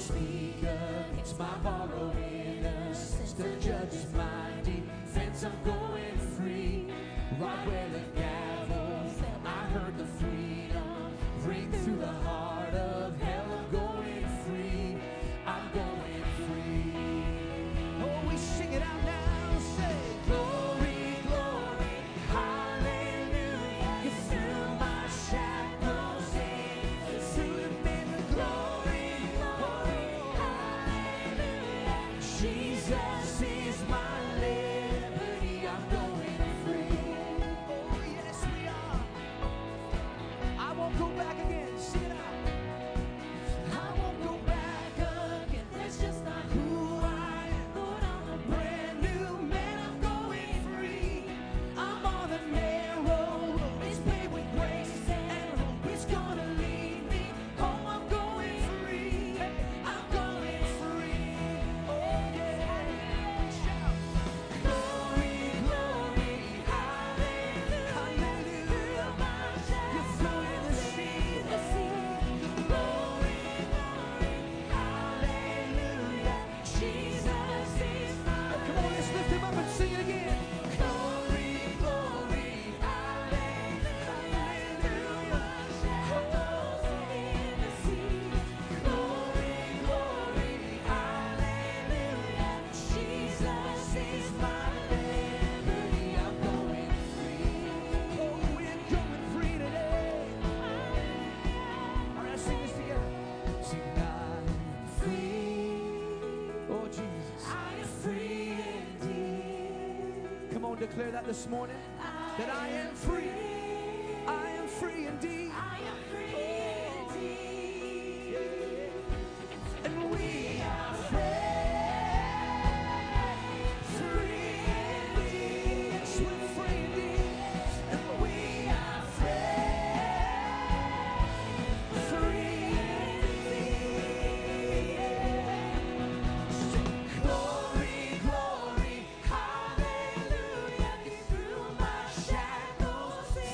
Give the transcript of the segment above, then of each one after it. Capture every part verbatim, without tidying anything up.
speak against my borrowed innocence. The judge is my defense. I'm going free. Right where the gavel fell, I heard the freedom ring through the heart of hell. I'm going free. I'm going free. Oh, we sing it out now. Say, glory, glory, hallelujah. You threw my shackles in. You threw them in the glory, glory, hallelujah. Jesus is my liberty. I'm going free. Oh, yes, we are. I won't go back again. Sing it out. I won't go back again. That's just not who I am. Lord, I'm a brand new man. I'm going free. I'm on the narrow road. It's paved with grace and hope. It's gonna lead me home. I'm going free. I'm going free. Oh, yeah. Shout. Glory, glory, hallelujah. Hallelujah. You threw in the sea, the sea. Glory, glory, hallelujah. Jesus is mine. Come on, let's lift him up and sing it again. Glory, glory, hallelujah. Shackles in the sea. Glory, glory, hallelujah. Jesus is my liberty. I'm going free. Oh, we're going free today. All right, sing this together. Sing, I am free. Oh, Jesus. I am free indeed. Come on, declare that this morning. That I am free. I am free indeed. I am free indeed. And we are free. Free indeed. Yes, we're free indeed. And we are free. Free indeed. Sing glory, glory, hallelujah. You threw my shackles in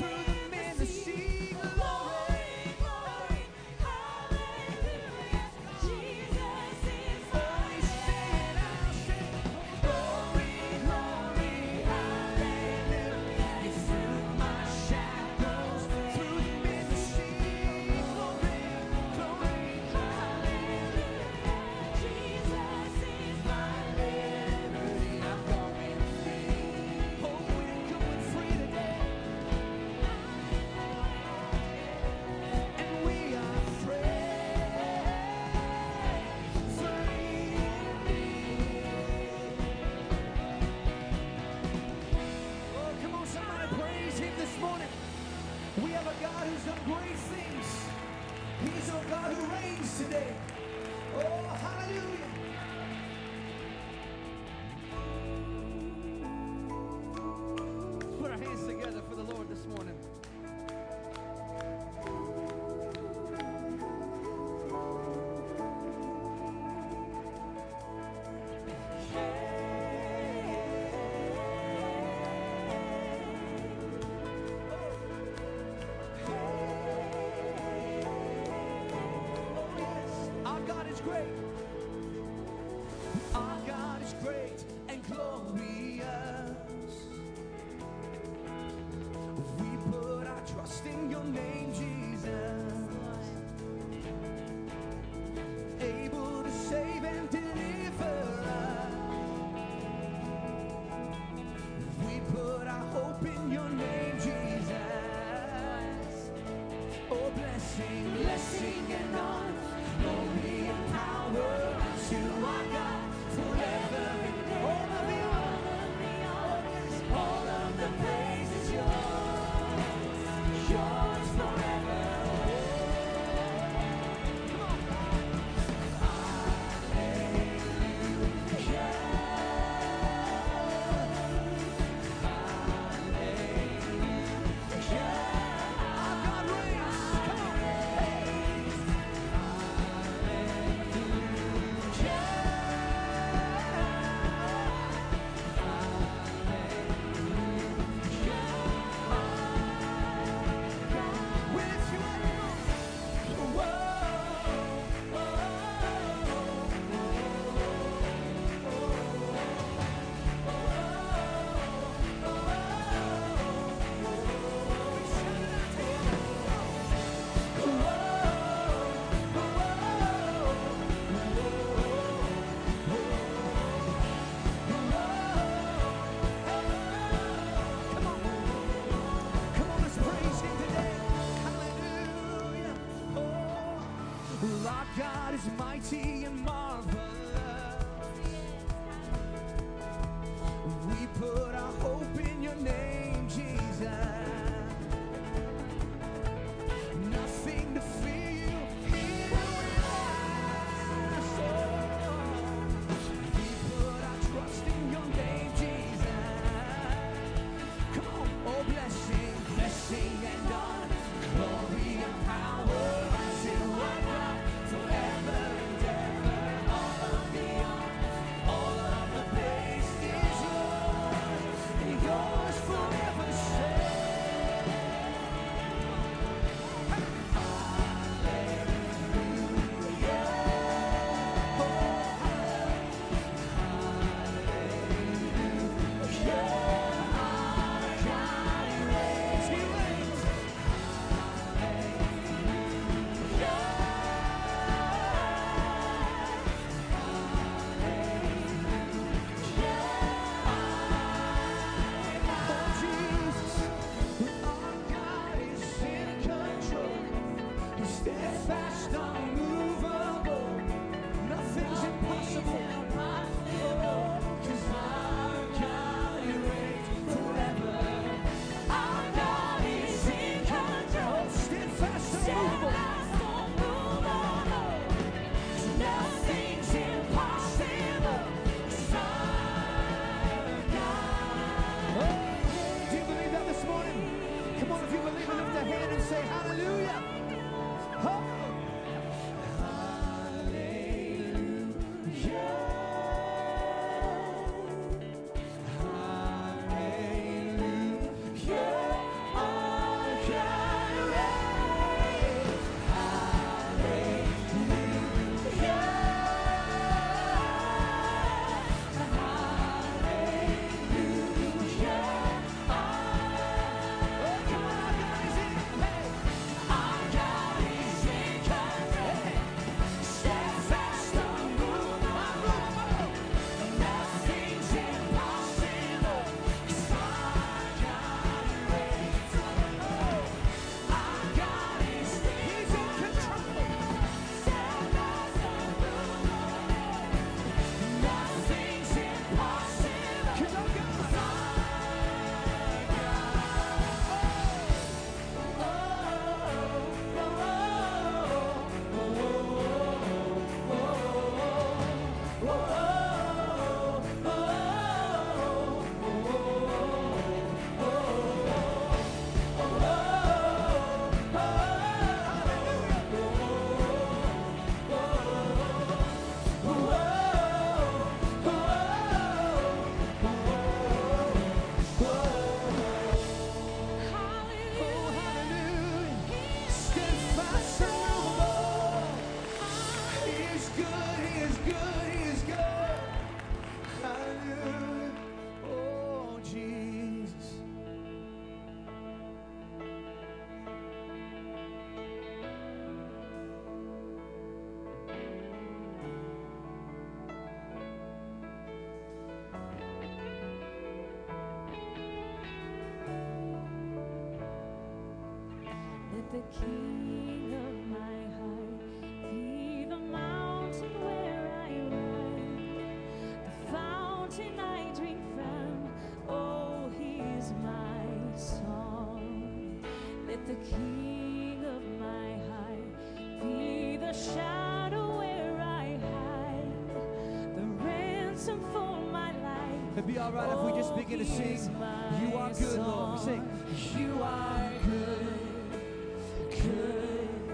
King of my heart, be the mountain where I run, the fountain I drink from. Oh, He is my song. Let the King of my heart be the shadow where I hide, the ransom for my life. It'd be all right if we just begin to sing. You are good, Lord. We sing. You are good, good,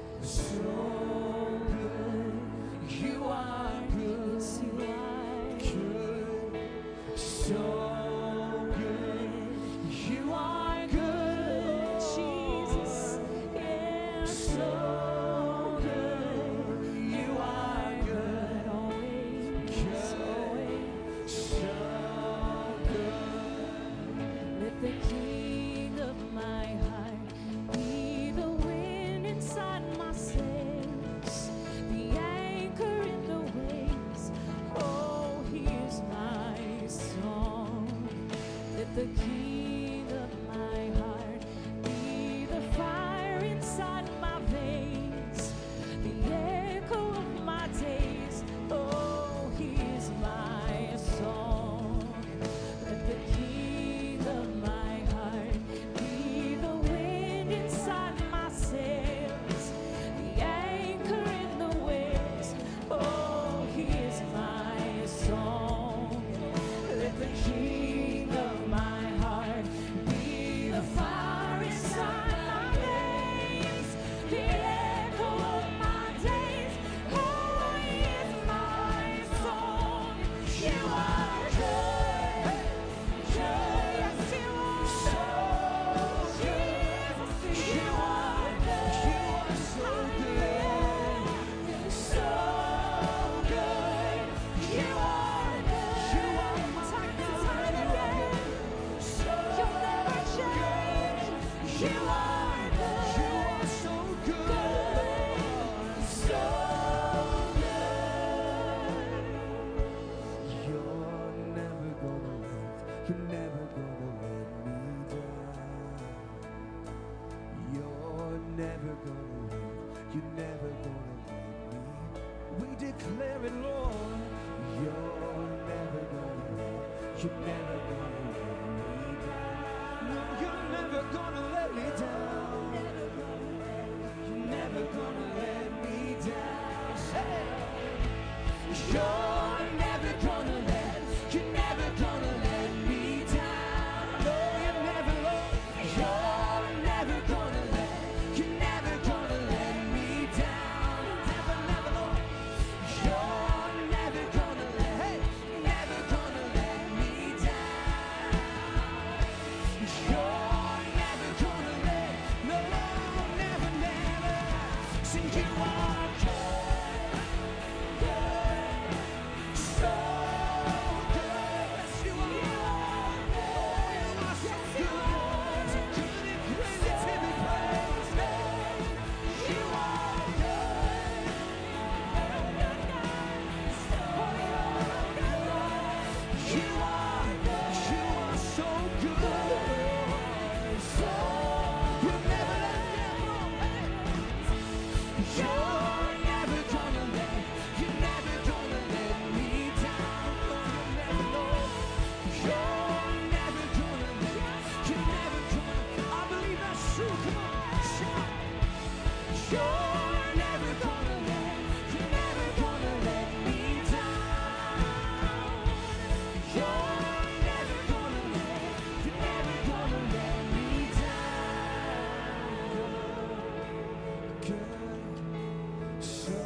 so good. You are good, Yes, you are. good, so good. You are good, Jesus, yeah, so good. You are good, always, always. so good. Let the King of my heart be the wind inside my sails, the anchor in the waves. Oh, He is my song. Let the King of my heart be the fire inside my veins, the echo of my days. Oh, He is my song. Let the King of my heart be the wind inside my sails, the anchor in the waves. Oh, He is my song. Let the King of my heart be the fire inside my veins, the echo of my days. Oh, He is my song. You are good, good, yes you are. Jesus, you are good, so good, so good. You are good, time and time again. You'll never change. You are good, so good. good, so good. You're never gonna let, you're never gonna let me down. You're never gonna let, you're never gonna let me. We declare it, Lord. You're never gonna let, you're never gonna let me down. No, you're never gonna let me down. You're never gonna let me down. Say it. You're never gonna let, you're never gonna let me down. No, you're never, Lord. You're never gonna let, you're never gonna let me down. Never, never, Lord. You're never gonna let, hey, never gonna let me down. You're never gonna let, no, never, never. Sing, you are good, good, so good. Yes, you are. Oh, you are so good, so good and crazy to be praised. You are good, you are, you are so good, so you'll never let me go. You're never gonna let, you're never gonna let me down. You'll never know. You're never gonna let, you're never gonna. I believe that's true. Come on, shout. You're never gonna let, you're never gonna let me down. You're never gonna let, you're never gonna let me down. Good, so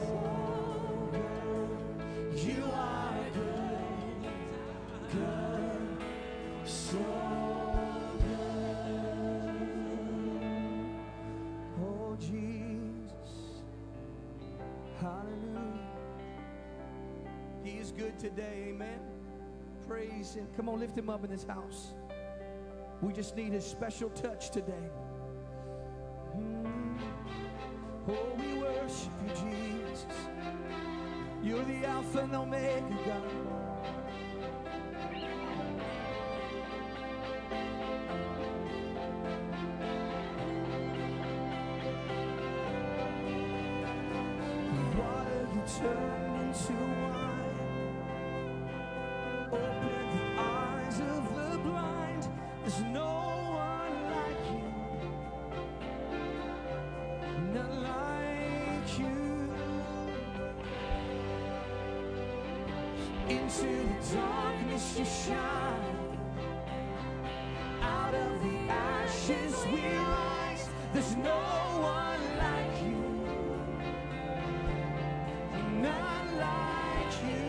good. You are good, good, so good. Oh Jesus, hallelujah. He is good today, amen. Praise Him. Come on, lift Him up in this house. We just need His special touch today. Mm. Oh, we worship You, Jesus. You're the Alpha and Omega, God. into wine. Open the eyes of the blind. There's no one like you. None like you. Into the darkness you shine. Out of the ashes we rise. There's no one like you. None like you.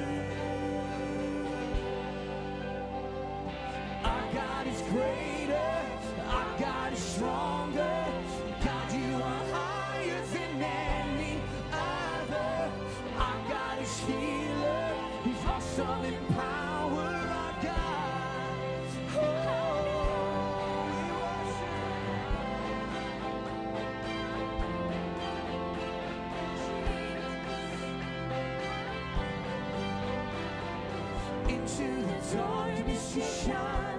Our God is greater. Our God is stronger. God, you are higher than any other. Our God is healer. He's awesome in power. Our God. Oh, we worship. Into the darkness you shine.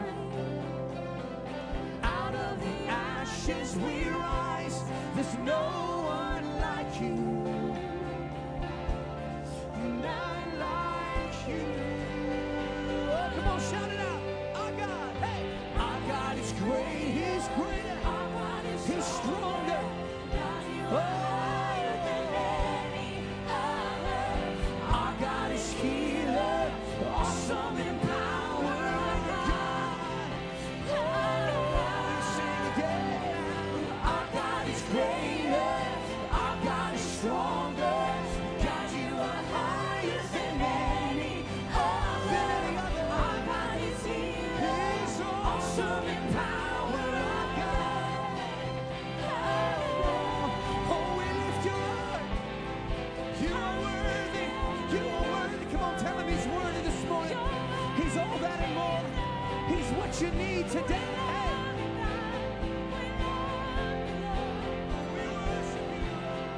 Out of the ashes we rise. There's no one like you. None like you. Oh, come on, shout it out. Our God, hey. Our God is great. He's greater. He's stronger. Oh, our God is healer. Awesome in power. Our God. Oh, we sing again. Our God is greater. Our God is stronger. God, you are higher than any other. Our God is healer. He's awesome in power. Our God. Oh, we lift you up. You are worthy. You are worthy. Come on, tell him he's worthy this morning. He's all that and more. He's what you need today. Hey. We worship you.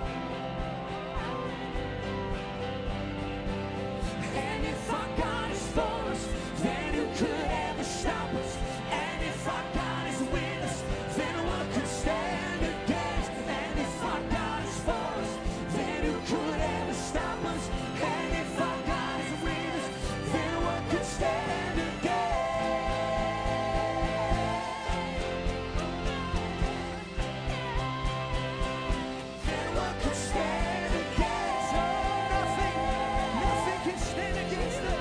And if our God is for us, then who could ever stop us? And if our God is with us, then what could stand against? And if our God is for us, then who could ever stop us? And if our God is with us, then what could stand against? Then what could stand against? Oh, nothing, nothing can stand against it.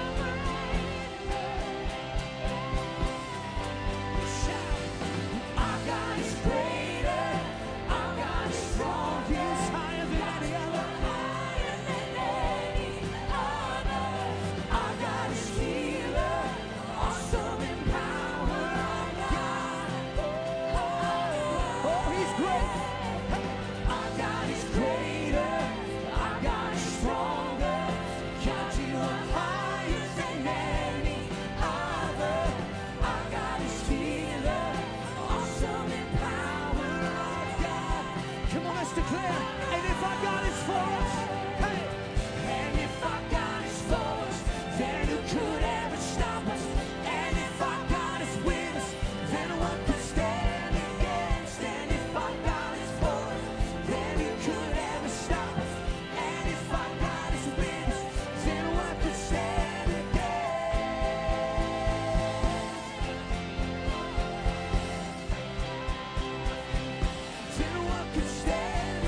Shout. Our God is greater. Our God is strong. He is higher than any other. Our God is healer. Awesome in power. Our God. Oh, he's great. Our God is greater. Our God is stronger. God, you are higher than any other. Our God is healer. Awesome in power. Our God. Come on, let's declare. And if our God is for us, hey. And if our God is for us, then who could ever stop us? And if our God is with us, then what could stand against? And if our God is for us, then who could ever stop us? And if our God is with us, then what could stand against? Then what could stand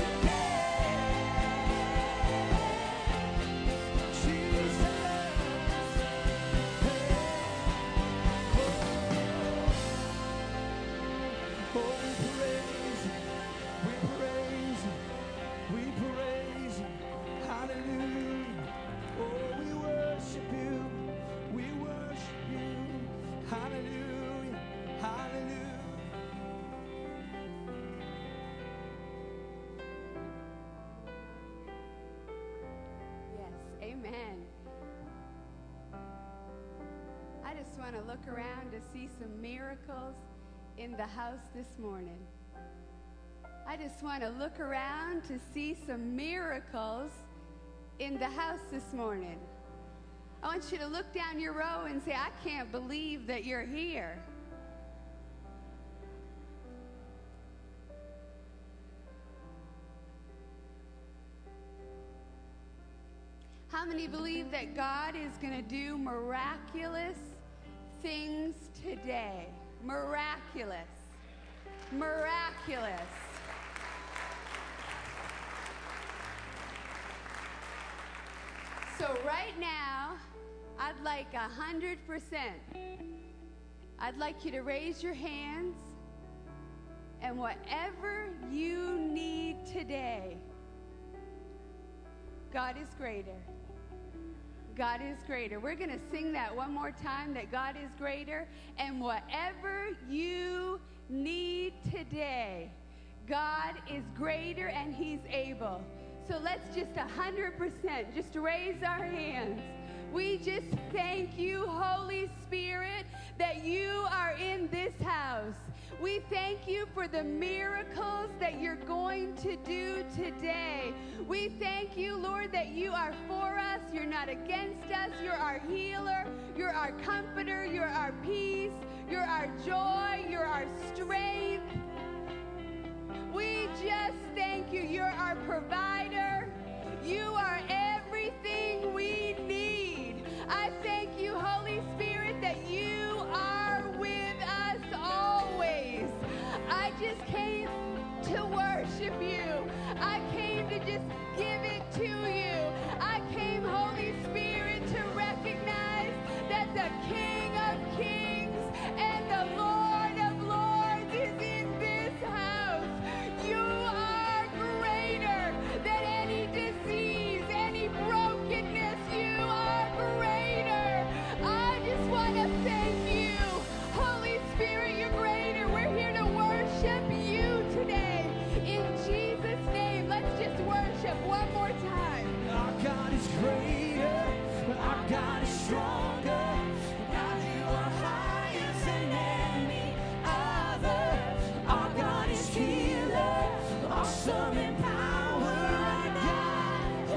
against? Jesus. Oh, we praise you. We praise you. We praise you. Hallelujah. Oh, we worship you. We worship you. Hallelujah. Hallelujah. Yes, amen. I just want to look around to see some miracles in the house this morning. I just want to look around to see some miracles in the house this morning. I want you to look down your row and say, I can't believe that you're here. How How many believe that God is going to do miraculous things today? Miraculous. Miraculous. So right now, I'd like a hundred percent. I'd like you to raise your hands, and whatever you need today, God is greater. God is greater. We're going to sing that one more time, that God is greater. And whatever you need today, God is greater and He's able. So let's just one hundred percent just raise our hands. We just thank you, Holy Spirit, that you are in this house. We thank you for the miracles that you're going to do today. We thank you, Lord, that you are for us. You're not against us. You're our healer. You're our comforter. You're our peace. You're our joy. You're our strength. We just thank you. You're our provider. You are everything we need. I thank you, Holy Spirit, that you are with us always. I just came to worship you. I came to just give it to you. I came, Holy Spirit, to recognize that the King of Kings and the Lord of Lords is in this house. You are greater than any disease, any brokenness. You are greater. I just want to thank you. Holy Spirit, you're greater. We're here to worship you today. In Jesus' name, let's just worship one more time. Our God is greater. Our God is stronger. God, you are higher than any other. Our God is healer. Awesome in power. Our God,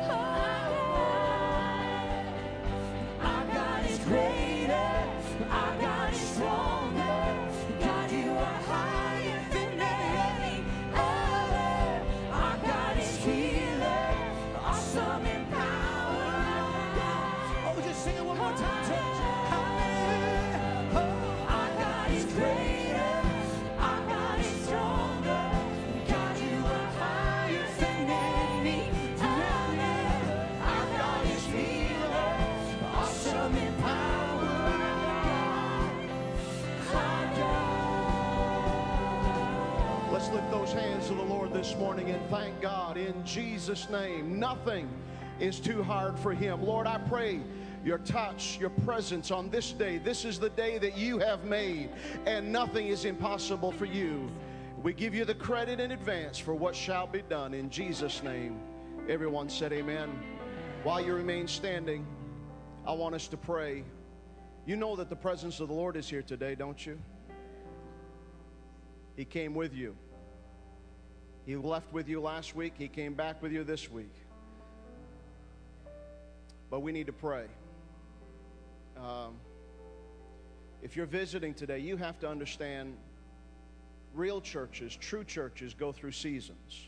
our God is greater. Our God is stronger. God, you are higher than any other. Our God is healer. Awesome in power. Oh, just sing it one more time, church. Hallelujah. Oh, our God is greater. Our God is stronger. God, you are higher than any other. Our God is healer. Awesome in power. Our God. Let's lift those hands to the Lord this morning and thank God in Jesus' name. Nothing is too hard for Him. Lord, I pray your touch, your presence on this day. This is the day that you have made, and nothing is impossible for you. We give you the credit in advance for what shall be done in Jesus' name. Everyone said amen. While you remain standing, I want us to pray. You know that the presence of the Lord is here today, don't you? He came with you. He left with you last week. He came back with you this week. But we need to pray. Um, if you're visiting today, you have to understand real churches, true churches, go through seasons.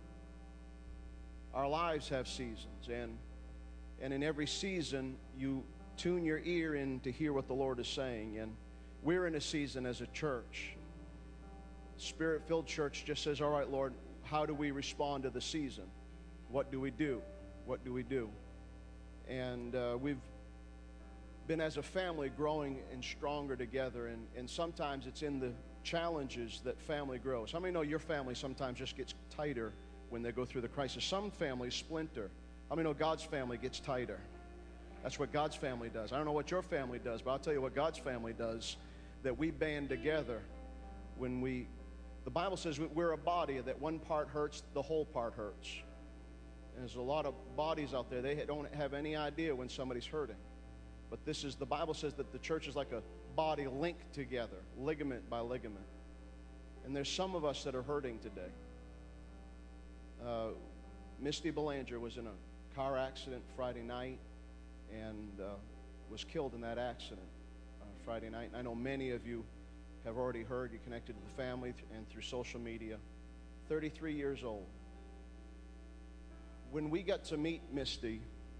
Our lives have seasons, and and in every season, you tune your ear in to hear what the Lord is saying. And we're in a season as a church. Spirit-filled church just says, all right, Lord, how do we respond to the season? What do we do? What do we do? And uh, we've been as a family growing and stronger together, and, and sometimes it's in the challenges that family grows. How many know your family sometimes just gets tighter when they go through the crisis? Some families splinter. How many know God's family gets tighter? That's what God's family does. I don't know what your family does, but I'll tell you what God's family does, that we band together when we, the Bible says we're a body, that one part hurts, the whole part hurts. And there's a lot of bodies out there, they don't have any idea when somebody's hurting. But this is, the Bible says that the church is like a body linked together, ligament by ligament. And there's some of us that are hurting today. Uh, Misty Belanger was in a car accident Friday night and uh, was killed in that accident uh, Friday night. And I know many of you have already heard, you connected to the family and through social media. thirty-three years old. When we got to meet Misty,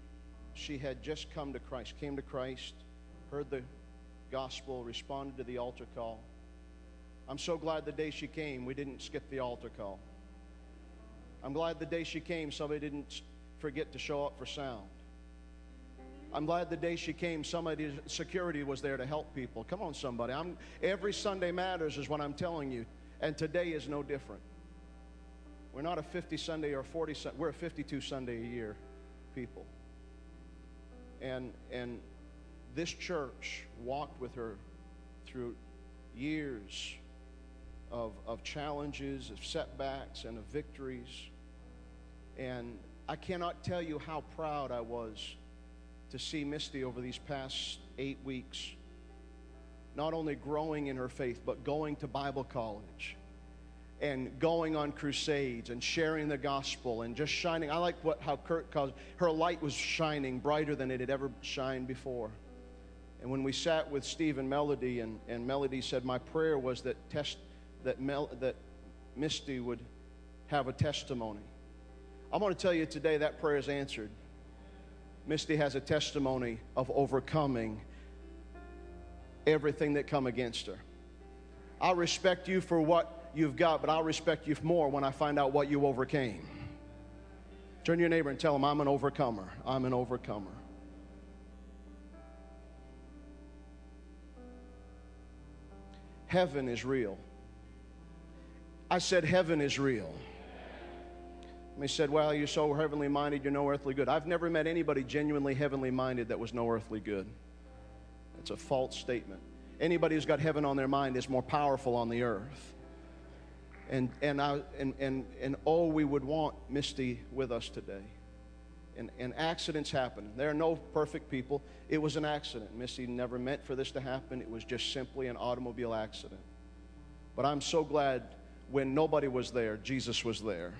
she had just come to Christ, came to Christ, heard the gospel, responded to the altar call. I'm so glad the day she came, we didn't skip the altar call. I'm glad the day she came, somebody didn't forget to show up for sound. I'm glad the day she came, somebody, security was there to help people. Come on, somebody. I'm, every Sunday matters is what I'm telling you, and today is no different. We're not a fifty Sunday or forty Sunday. We're a fifty-two Sunday a year people. And and this church walked with her through years of of challenges, of setbacks, and of victories. And I cannot tell you how proud I was to see Misty over these past eight weeks, not only growing in her faith, but going to Bible college and going on crusades and sharing the gospel and just shining. I like what how Kurt calls her light was shining brighter than it had ever shined before. And when we sat with Steve and Melody, and, and Melody said, my prayer was that test that Mel, that Misty would have a testimony. I'm going to tell you today that prayer is answered. Misty has a testimony of overcoming everything that come against her. I respect you for what you've got, but I'll respect you more when I find out what you overcame. Turn to your neighbor and tell him, I'm an overcomer. I'm an overcomer. Heaven is real. I said heaven is real. They said, well, you're so heavenly minded, you're no earthly good. I've never met anybody genuinely heavenly minded that was no earthly good. It's a false statement. Anybody who's got heaven on their mind is more powerful on the earth. And and I and and and oh, we would want Misty with us today. And and accidents happen. There are no perfect people. It was an accident. Misty never meant for this to happen. It was just simply an automobile accident. But I'm so glad when nobody was there, Jesus was there.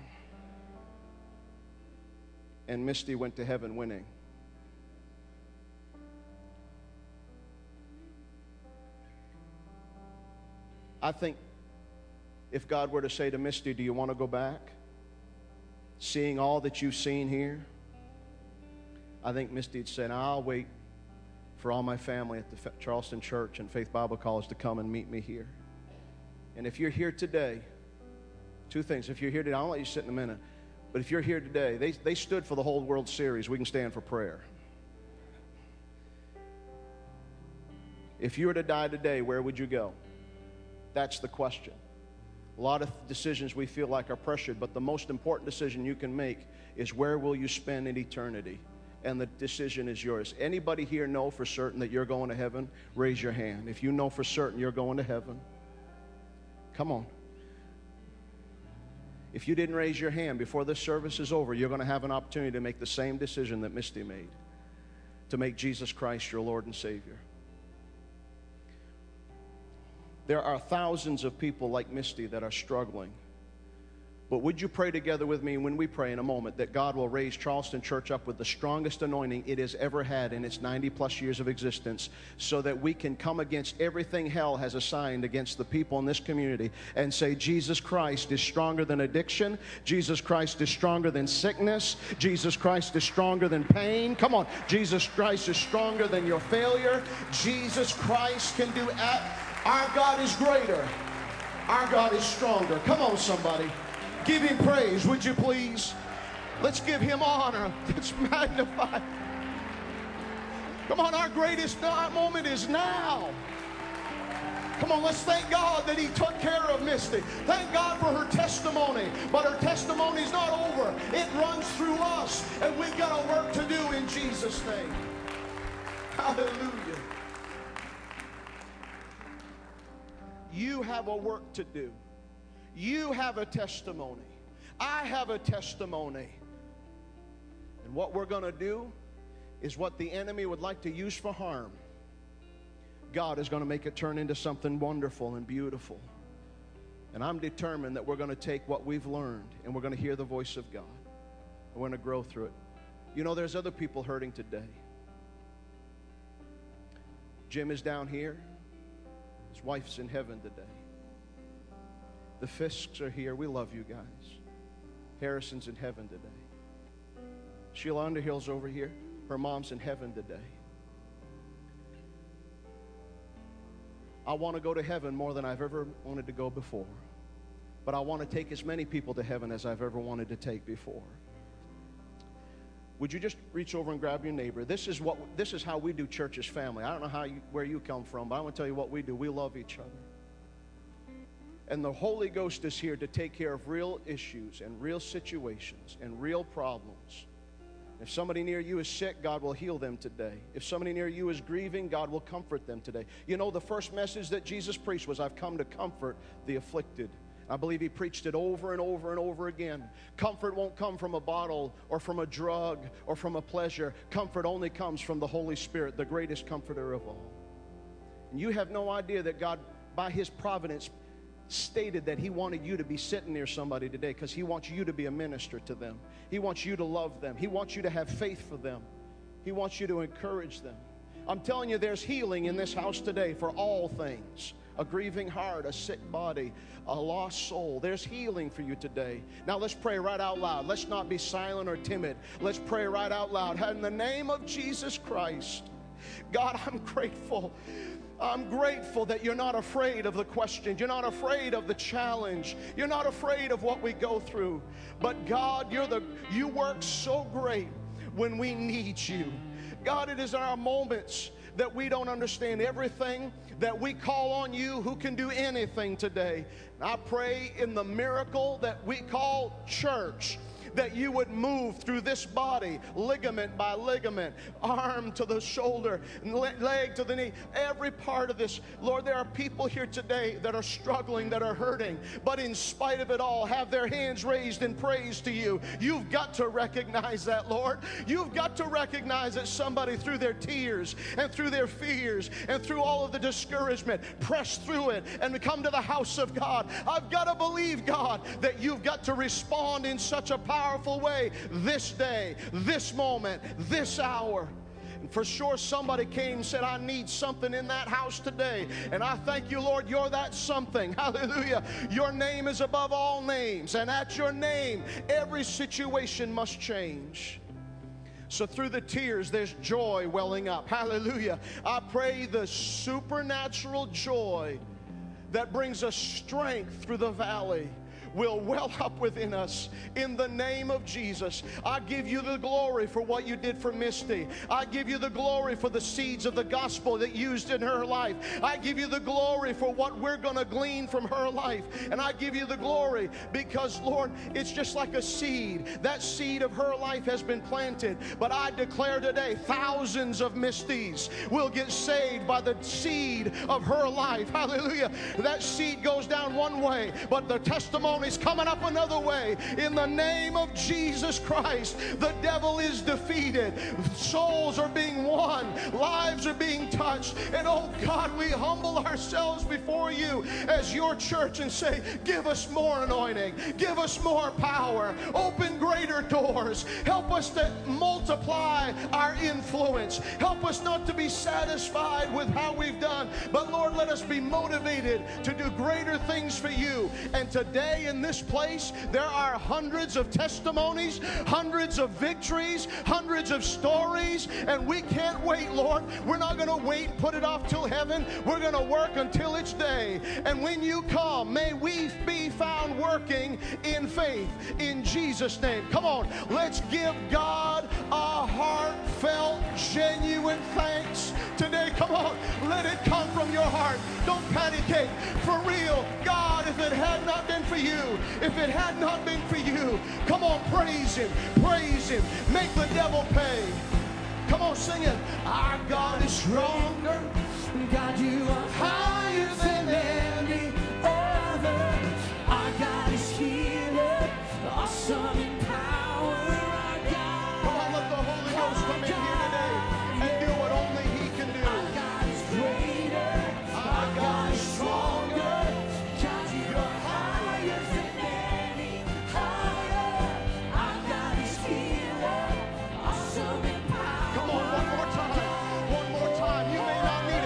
And Misty went to heaven winning. I think if God were to say to Misty, do you want to go back? Seeing all that you've seen here, I think Misty would say, I'll wait for all my family at the Charleston Church and Faith Bible College to come and meet me here. And if you're here today, two things. If you're here today, I'll let you sit in a minute. But if you're here today, they, they stood for the whole World Series. We can stand for prayer. If you were to die today, where would you go? That's the question. A lot of decisions we feel like are pressured, but the most important decision you can make is where will you spend an eternity? And the decision is yours. Anybody here know for certain that you're going to heaven? Raise your hand. If you know for certain you're going to heaven, come on. If you didn't raise your hand before this service is over, you're going to have an opportunity to make the same decision that Misty made, to make Jesus Christ your Lord and Savior. There are thousands of people like Misty that are struggling. But would you pray together with me when we pray in a moment that God will raise Charleston Church up with the strongest anointing it has ever had in its ninety plus years of existence, so that we can come against everything hell has assigned against the people in this community and say, Jesus Christ is stronger than addiction. Jesus Christ is stronger than sickness. Jesus Christ is stronger than pain. Come on. Jesus Christ is stronger than your failure. Jesus Christ can do at Our God is greater. Our God is stronger. Come on, somebody. Give him praise, would you please? Let's give him honor. Let's magnify. Come on, our greatest moment is now. Come on, let's thank God that he took care of Misty. Thank God for her testimony. But her testimony's not over. It runs through us, and we've got a work to do in Jesus' name. Hallelujah. You have a work to do. You have a testimony. I have a testimony. And what we're going to do is what the enemy would like to use for harm, God is going to make it turn into something wonderful and beautiful. And I'm determined that we're going to take what we've learned and we're going to hear the voice of God. We're going to grow through it. You know, there's other people hurting today. Jim is down here. His wife's in heaven today. The Fisks are here. We love you guys. Harrison's in heaven today. Sheila Underhill's over here. Her mom's in heaven today. I want to go to heaven more than I've ever wanted to go before. But I want to take as many people to heaven as I've ever wanted to take before. Would you just reach over and grab your neighbor? This is what this is how we do church as family. I don't know how you, where you come from, but I want to tell you what we do. We love each other. And the Holy Ghost is here to take care of real issues and real situations and real problems. If somebody near you is sick, God will heal them today. If somebody near you is grieving, God will comfort them today. You know, the first message that Jesus preached was, I've come to comfort the afflicted. I believe he preached it over and over and over again. Comfort won't come from a bottle or from a drug or from a pleasure. Comfort only comes from the Holy Spirit, the greatest comforter of all. And you have no idea that God, by his providence, stated that he wanted you to be sitting near somebody today because he wants you to be a minister to them. He wants you to love them. He wants you to have faith for them. He wants you to encourage them. I'm telling you, there's healing in this house today for all things. A grieving heart, a sick body, a lost soul. There's healing for you today. Now let's pray right out loud. Let's not be silent or timid. Let's pray right out loud. In the name of Jesus Christ, God, I'm grateful. I'm grateful that you're not afraid of the questions. You're not afraid of the challenge. You're not afraid of what we go through. But God, you're the, you work so great when we need you. God, it is in our moments that we don't understand everything, that we call on you who can do anything today. And I pray in the miracle that we call church, that you would move through this body, ligament by ligament, arm to the shoulder, leg to the knee, every part of this. Lord, there are people here today that are struggling, that are hurting, but in spite of it all, have their hands raised in praise to you. You've got to recognize that, Lord. You've got to recognize that somebody, through their tears and through their fears and through all of the discouragement, pressed through it and come to the house of God. I've got to believe, God, that you've got to respond in such a powerful powerful way this day, this moment, this hour. And for sure somebody came and said, I need something in that house today. And I thank you, Lord, you're that something. Hallelujah. Your name is above all names. And at your name, every situation must change. So through the tears, there's joy welling up. Hallelujah. I pray the supernatural joy that brings us strength through the valley will well up within us in the name of Jesus. I give you the glory for what you did for Misty. I give you the glory for the seeds of the gospel that used in her life. I give you the glory for what we're going to glean from her life. And I give you the glory because, Lord, it's just like a seed. That seed of her life has been planted. But I declare today, thousands of Misties will get saved by the seed of her life. Hallelujah. That seed goes down one way, but the testimony is coming up another way. In the name of Jesus Christ, the devil is defeated. Souls are being won. Lives are being touched. And oh God, we humble ourselves before you as your church and say, give us more anointing. Give us more power. Open greater doors. Help us to multiply our influence. Help us not to be satisfied with how we've done, but Lord, let us be motivated to do greater things for you. And today in this place, there are hundreds of testimonies, hundreds of victories, hundreds of stories, and we can't wait, Lord. We're not going to wait and put it off till heaven. We're going to work until it's day. And when you come, may we be found working in faith in Jesus' name. Come on, let's give God a heartfelt, genuine thanks today. Come on, let it come from your heart. Don't patty cake. For real, God, if it had not been for you, if it had not been for you, come on, praise him, praise him, make the devil pay. Come on, sing it. Our God is stronger. God, you are higher than any other. Our God is healer, awesome in power. Our God. Come on, let the Holy Ghost come in here today and do what only he can do. Our God is greater. Our God is stronger. God, you are higher than any other. Our God is healer, awesome in power. Come on, one more time. One more time. You may not need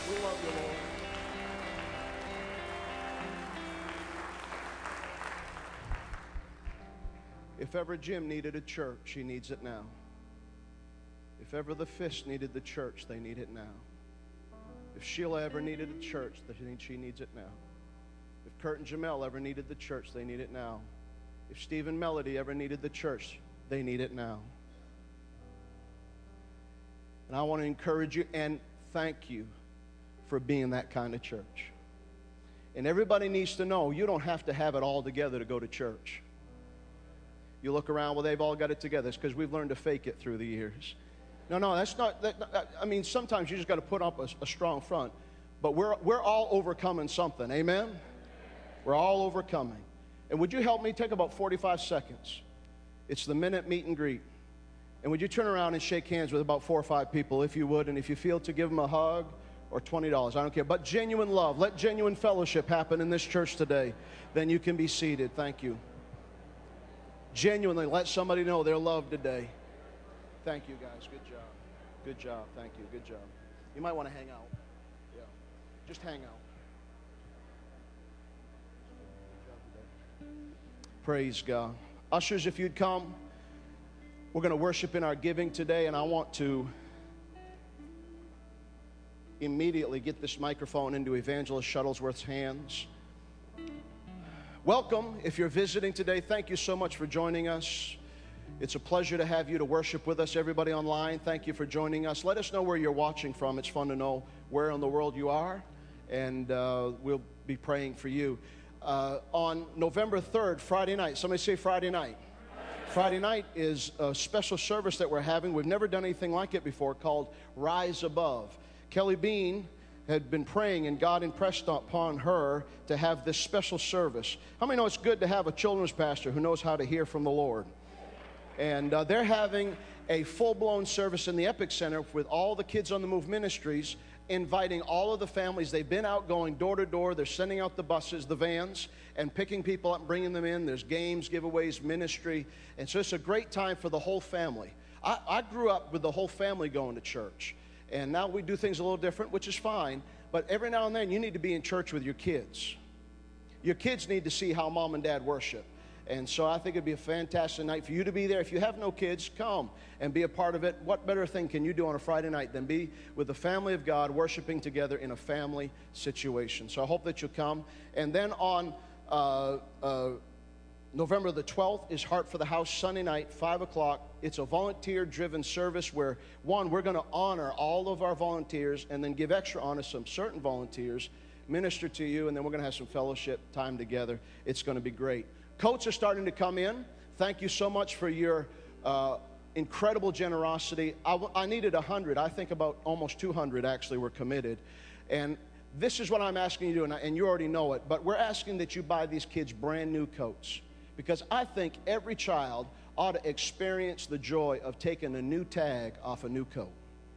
We love you, Lord. If ever Jim needed a church, he needs it now. If ever the Fish needed the church, they need it now. If Sheila ever needed a church, she needs it now. If Kurt and Jamel ever needed the church, they need it now. If Steve and Melody ever needed the church, they need it now. And I want to encourage you and thank you for being that kind of church. And everybody needs to know you don't have to have it all together to go to church. You look around, well, they've all got it together. It's because we've learned to fake it through the years. No, no, that's not, that, I mean, sometimes you just got to put up a, a strong front. But we're, we're all overcoming something, amen? We're all overcoming. And would you help me take about forty-five seconds? It's the minute meet and greet. And would you turn around and shake hands with about four or five people, if you would, and if you feel to give them a hug or twenty dollars, I don't care. But genuine love, let genuine fellowship happen in this church today. Then you can be seated. Thank you. Genuinely let somebody know they're loved today. Thank you, guys. Good job. Good job. Thank you. Good job. You might want to hang out. Yeah. Just hang out. Praise God. Ushers, if you'd come, we're going to worship in our giving today, and I want to immediately get this microphone into Evangelist Shuttlesworth's hands. Welcome. If you're visiting today, thank you so much for joining us. It's a pleasure to have you to worship with us. Everybody online, thank you for joining us. Let us know where you're watching from. It's fun to know where in the world you are, and uh, we'll be praying for you. Uh, on November third, Friday night, somebody say Friday night. Friday night is a special service that we're having. We've never done anything like it before, called Rise Above. Kelly Bean had been praying, and God impressed upon her to have this special service. How many know it's good to have a children's pastor who knows how to hear from the Lord? And uh, they're having a full-blown service in the Epic Center with all the Kids on the Move ministries, inviting all of the families. They've been out going door to door. They're sending out the buses, the vans, and picking people up and bringing them in. There's games, giveaways, ministry. And so it's a great time for the whole family. I, I grew up with the whole family going to church. And now we do things a little different, which is fine. But every now and then, you need to be in church with your kids. Your kids need to see how mom and dad worship. And so I think it'd be a fantastic night for you to be there. If you have no kids, come and be a part of it. What better thing can you do on a Friday night than be with the family of God worshiping together in a family situation? So I hope that you'll come. And then on uh, uh, November the twelfth is Heart for the House, Sunday night, five o'clock. It's a volunteer-driven service where, one, we're going to honor all of our volunteers and then give extra honor to some certain volunteers, minister to you, and then we're going to have some fellowship time together. It's going to be great. Coats are starting to come in. Thank you so much for your uh, incredible generosity. I, w- I needed one hundred. I think about almost two hundred actually were committed. And this is what I'm asking you to do, and, I, and you already know it, but we're asking that you buy these kids brand new coats. Because I think every child ought to experience the joy of taking a new tag off a new coat.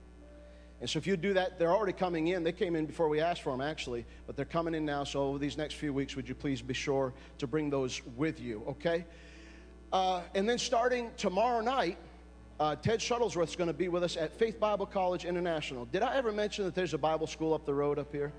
And so if you do that, they're already coming in. They came in before we asked for them, actually, but they're coming in now. So over these next few weeks, would you please be sure to bring those with you, okay? Uh, and then starting tomorrow night, uh, Ted Shuttlesworth is going to be with us at Faith Bible College International. Did I ever mention that there's a Bible school up the road up here?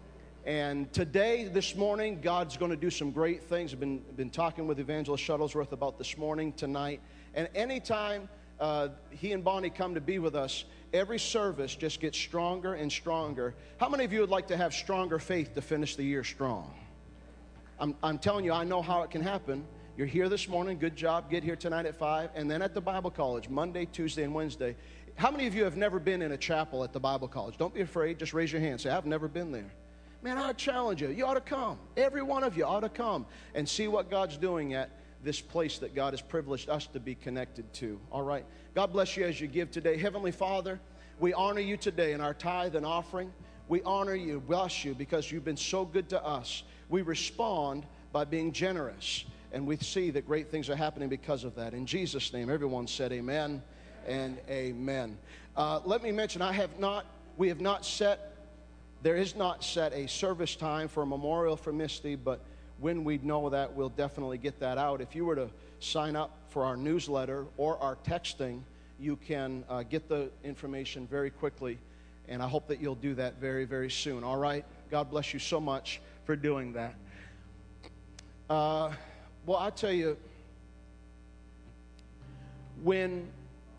And today, this morning, God's going to do some great things. I've been, been talking with Evangelist Shuttlesworth about this morning, tonight. And anytime uh, he and Bonnie come to be with us, every service just gets stronger and stronger. How many of you would like to have stronger faith to finish the year strong? I'm, I'm telling you, I know how it can happen. You're here this morning. Good job. Get here tonight at five. And then at the Bible College, Monday, Tuesday, and Wednesday. How many of you have never been in a chapel at the Bible College? Don't be afraid. Just raise your hand. Say, I've never been there. Man, I challenge you. You ought to come. Every one of you ought to come and see what God's doing at this place that God has privileged us to be connected to. All right. God bless you as you give today. Heavenly Father, we honor you today in our tithe and offering. We honor you, bless you, because you've been so good to us. We respond by being generous, and we see that great things are happening because of that. In Jesus' name, everyone said amen and amen. Uh, let me mention, I have not, we have not set There is not set a service time for a memorial for Misty, but when we know that, we'll definitely get that out. If you were to sign up for our newsletter or our texting, you can uh, get the information very quickly. And I hope that you'll do that very, very soon. All right? God bless you so much for doing that. Uh, well, I tell you, when,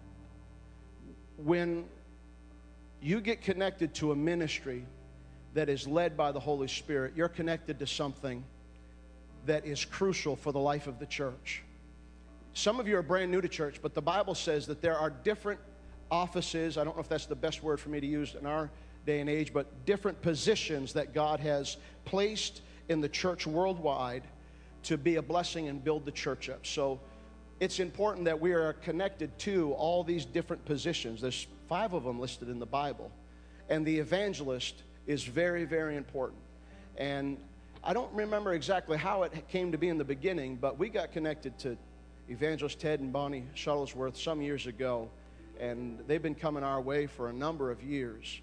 when you get connected to a ministry that is led by the Holy Spirit, you're connected to something that is crucial for the life of the church. Some of you are brand new to church, but the Bible says that there are different offices. I don't know if that's the best word for me to use in our day and age, but different positions that God has placed in the church worldwide to be a blessing and build the church up. So it's important that we are connected to all these different positions. There's five of them listed in the Bible. And the evangelist is very, very important. And I don't remember exactly how it came to be in the beginning, but we got connected to Evangelist Ted and Bonnie Shuttlesworth some years ago, and they've been coming our way for a number of years.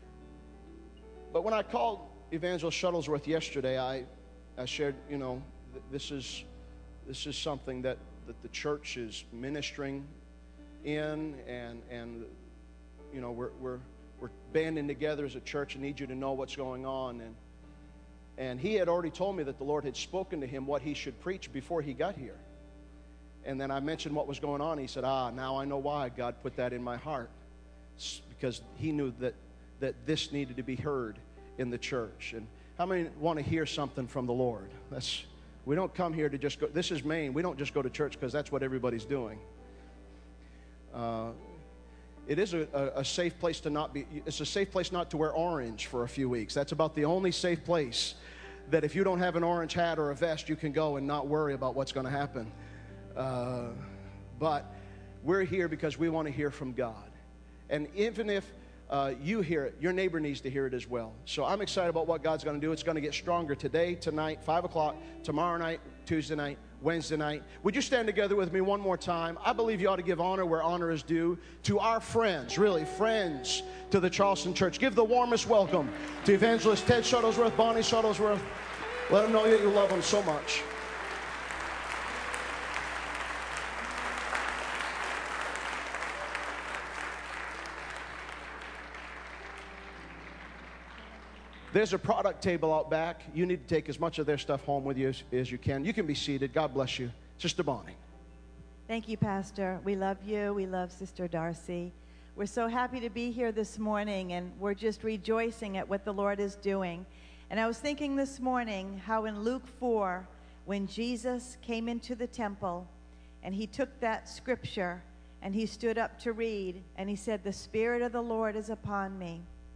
But when I called Evangelist Shuttlesworth yesterday, I, I shared, you know, th- this is this is something that, that the church is ministering in, and and you know we're we're we're banding together as a church and need you to know what's going on. And and he had already told me that the Lord had spoken to him what he should preach before he got here. And then I mentioned what was going on. He said, ah, now I know why God put that in my heart. It's because he knew that, that this needed to be heard in the church. And how many want to hear something from the Lord? That's, we don't come here to just go. This is Maine. We don't just go to church because that's what everybody's doing. Uh, it is a, a, a safe place to not be. It's a safe place not to wear orange for a few weeks. That's about the only safe place that if you don't have an orange hat or a vest, you can go and not worry about what's going to happen. Uh, but we're here because we want to hear from God. And even if uh, you hear it, your neighbor needs to hear it as well. So I'm excited about what God's going to do. It's going to get stronger today, tonight, five o'clock, tomorrow night, Tuesday night, Wednesday night. Would you stand together with me one more time? I believe you ought to give honor where honor is due to our friends, really friends to the Charleston Church. Give the warmest welcome to Evangelist Ted Shuttlesworth, Bonnie Shuttlesworth. Let them know that you love them so much. There's a product table out back. You need to take as much of their stuff home with you as, as you can. You can be seated. God bless you. Sister Bonnie. Thank you, Pastor. We love you. We love Sister Darcy. We're so happy to be here this morning, and we're just rejoicing at what the Lord is doing. And I was thinking this morning how in Luke four, when Jesus came into the temple, and he took that scripture, and he stood up to read, and he said, "The Spirit of the Lord is upon me,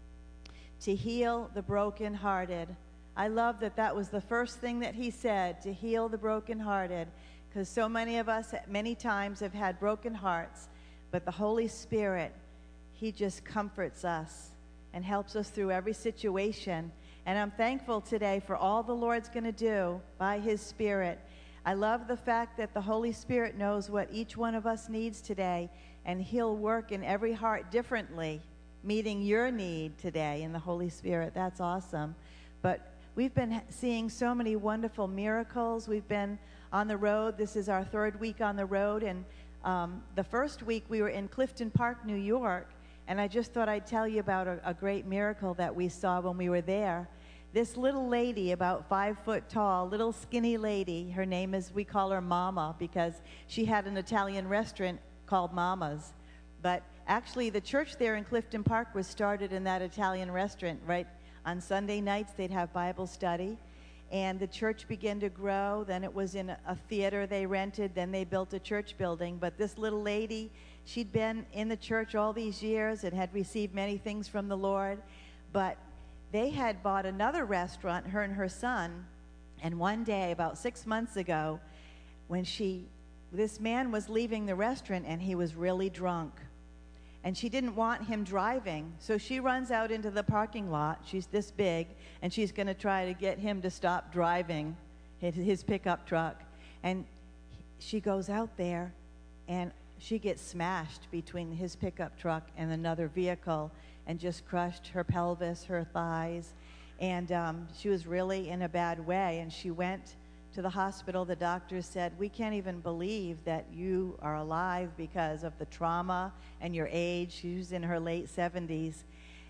to heal the brokenhearted." I love that that was the first thing that he said, to heal the brokenhearted, because so many of us many times have had broken hearts, but the Holy Spirit, he just comforts us and helps us through every situation. And I'm thankful today for all the Lord's going to do by his Spirit. I love the fact that the Holy Spirit knows what each one of us needs today, and he'll work in every heart differently, meeting your need today in the Holy Spirit. That's awesome. But we've been seeing so many wonderful miracles. We've been on the road. This is our third week on the road. And um, the first week we were in Clifton Park, New York. And I just thought I'd tell you about a, a great miracle that we saw when we were there. This little lady, about five foot tall, little skinny lady, her name is, we call her Mama, because she had an Italian restaurant called Mama's. But actually, the church there in Clifton Park was started in that Italian restaurant, right? On Sunday nights, they'd have Bible study. And the church began to grow. Then it was in a theater they rented. Then they built a church building. But this little lady, she'd been in the church all these years and had received many things from the Lord. But they had bought another restaurant, her and her son. And one day, about six months ago, when she, this man was leaving the restaurant and he was really drunk. And she didn't want him driving, so she runs out into the parking lot. She's this big, and she's going to try to get him to stop driving his pickup truck. And she goes out there, and she gets smashed between his pickup truck and another vehicle and just crushed her pelvis, her thighs. And um, she was really in a bad way, and she went to the hospital. The doctors said, "We can't even believe that you are alive because of the trauma and your age." She was in her late seventies.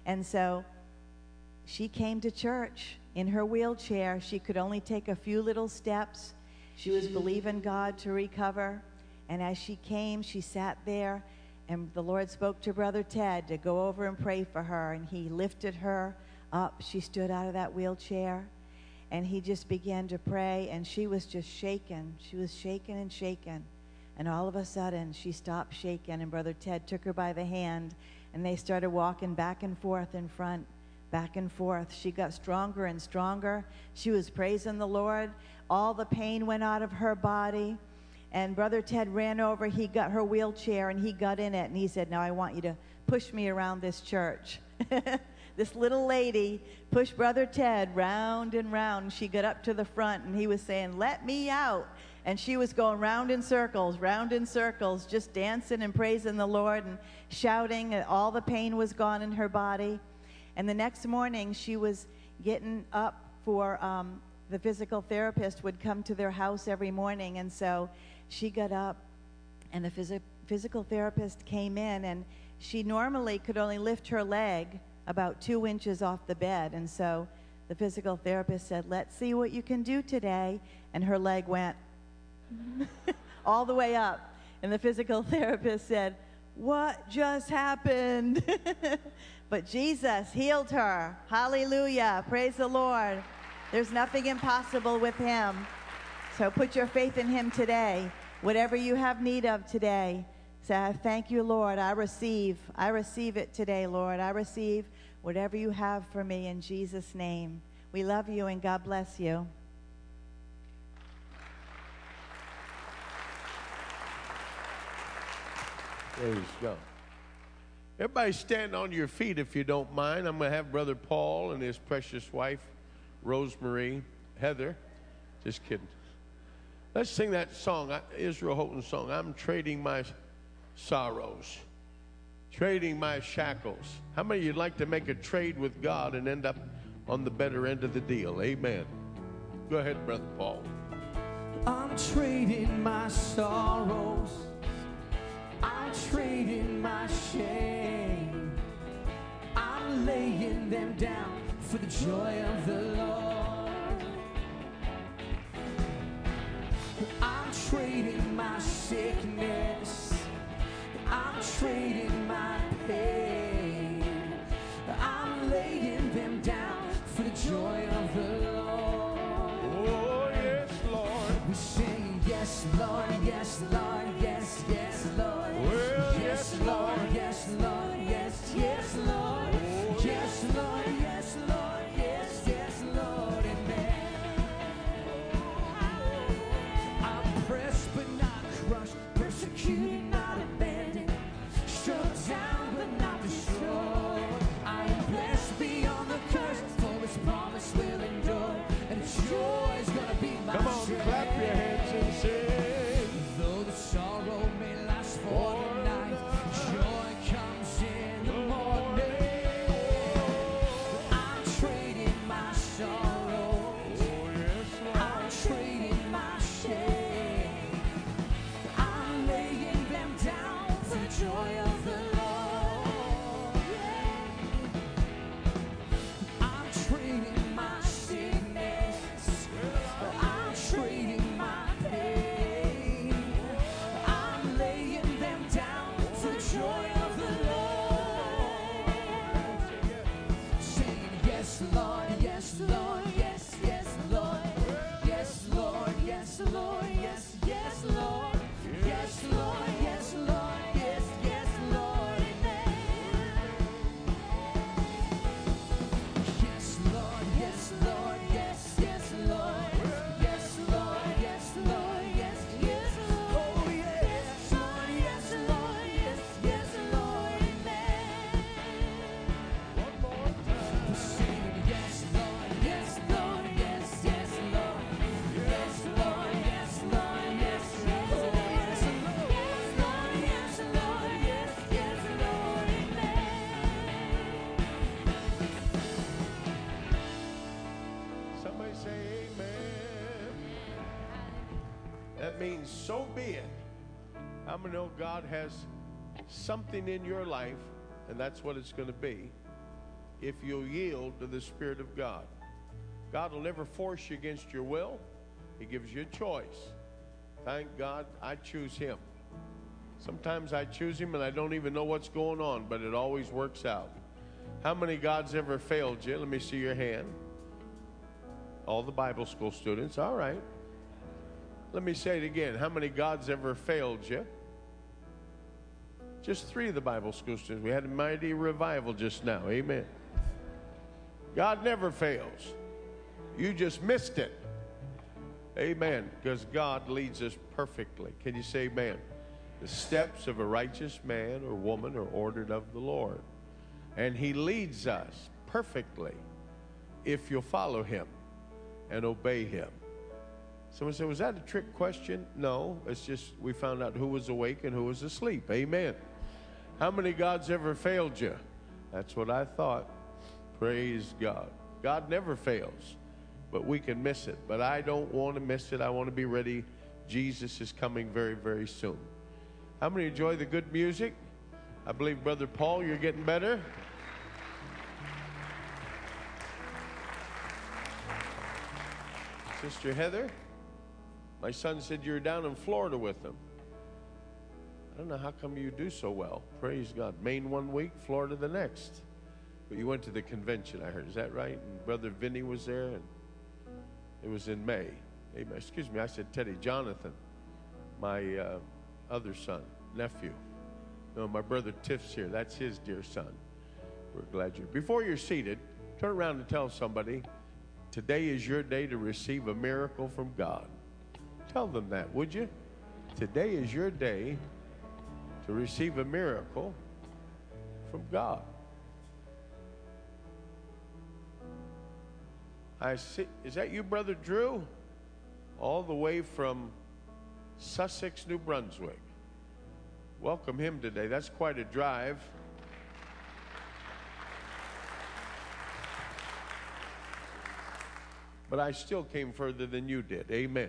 And so she came to church in her wheelchair. She could only take a few little steps. She was believing God to recover. And as she came, she sat there, and the Lord spoke to Brother Ted to go over and pray for her. And he lifted her up. She stood out of that wheelchair, and he just began to pray, and she was just shaken. She was shaken and shaken. And all of a sudden, she stopped shaking, and Brother Ted took her by the hand, and they started walking back and forth in front, back and forth. She got stronger and stronger. She was praising the Lord. All the pain went out of her body. And Brother Ted ran over. He got her wheelchair, and he got in it, and he said, "Now I want you to push me around this church." This little lady pushed Brother Ted round and round. She got up to the front, and he was saying, "Let me out." And she was going round in circles, round in circles, just dancing and praising the Lord and shouting. And all the pain was gone in her body. And the next morning, she was getting up for um, the physical therapist would come to their house every morning. And so she got up, and the phys- physical therapist came in, and she normally could only lift her leg about two inches off the bed. And so the physical therapist said, "Let's see what you can do today." And her leg went all the way up. And the physical therapist said, "What just happened?" But Jesus healed her. Hallelujah. Praise the Lord. There's nothing impossible with him. So put your faith in him today. Whatever you have need of today, say, "Thank you, Lord. I receive. I receive it today, Lord. I receive whatever you have for me in Jesus' name." We love you, and God bless you. Praise God. Everybody stand on your feet if you don't mind. I'm going to have Brother Paul and his precious wife, Rosemary, Heather. Just kidding. Let's sing that song, Israel Houghton song. I'm trading my sorrows, trading my shackles. How many of you'd like to make a trade with God and end up on the better end of the deal? Amen. Go ahead, Brother Paul. I'm trading my sorrows, I'm trading my shame, I'm laying them down for the joy of the Lord. I'm trading my sickness, I'm trading my pain, I'm laying them down for the joy of the Lord. Oh, yes, Lord. We sing, yes, Lord, yes, Lord, yes, yes, Lord. Well, Yes, Lord, yes, Lord, yes, yes, Lord. Yes, Lord, yes, Lord, yes, yes, Lord, amen. I'm pressed but not crushed, persecuted, not abandoned, struck down but not destroyed. I am blessed beyond the curse, for his promise will endure, and its joy is gonna be my Come on, strength. clap your hands and sing. Though the sorrow may last for the night, joy comes in the morning. I'm trading my sorrows, I'm trading my shame, I'm laying them down for the joy of the Lord. I'm trading my sickness, I'm trading my pain, I'm laying them down for the joy of the Lord. Saying yes, Lord, yes, Lord, yes, yes, Lord. Yes, Lord, yes, Lord, yes, yes, Lord. Yes, Lord, yes, Lord, yes, yes, Lord, amen. Yes, Lord, yes, Lord, yes, yes, Lord. Yes, Lord, yes, Lord, yes, yes, Lord. Oh, yes, Lord, yes, Lord, yes, yes, Lord, amen. One more time. Singing yes, Lord, yes, Lord, yes, yes, Lord. Yes, Lord, yes, Lord, yes, yes, Lord. Yes, Lord, yes, Lord, yes, yes, Lord, amen. Somebody say amen. That means so be it. I'm going to know God has something in your life, and that's what it's going to be. if you'll yield to the Spirit of God. God will never force you against your will. He gives you a choice. Thank God I choose Him. Sometimes I choose Him and I don't even know what's going on, but it always works out. How many God's ever failed you? Let me see your hand. All the Bible school students. All right. Let me say it again. How many God's ever failed you? Just three of the Bible school students. We had a mighty revival just now. Amen. God never fails. You just missed it. Amen. Because God leads us perfectly. Can you say amen? The steps of a righteous man or woman are ordered of the Lord. And He leads us perfectly if you'll follow Him and obey Him. Someone said, was that a trick question? No, it's just we found out who was awake and who was asleep. Amen. How many God's ever failed you? That's what I thought. Praise God. God never fails, but we can miss it. But I don't want to miss it. I want to be ready. Jesus is coming very, very soon. How many enjoy the good music? I believe, Brother Paul, you're getting better. Sister Heather, my son said you were down in Florida with them. I don't know how come you do so well. Praise God. Maine one week, Florida the next. But you went to the convention, I heard. Is that right? And Brother Vinny was there, and it was in May. Amen. Excuse me, I said Teddy. Jonathan, my uh, other son, nephew. No, my brother Tiff's here. That's his dear son. We're glad you're. Before you're seated, turn around and tell somebody, today is your day to receive a miracle from God. Tell them that, would you? Today is your day to receive a miracle from God. I see. Is that you, Brother Drew? All the way from Sussex, New Brunswick. Welcome him today. That's quite a drive. But I still came further than you did. Amen.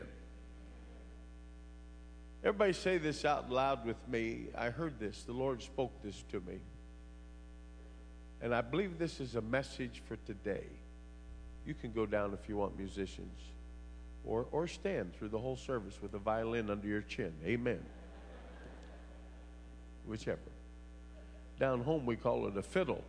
Everybody say this out loud with me. I heard this. The Lord spoke this to me. And I believe this is a message for today. You can go down if you want, musicians. Or, or stand through the whole service with a violin under your chin. Amen. Whichever. Down home we call it a fiddle.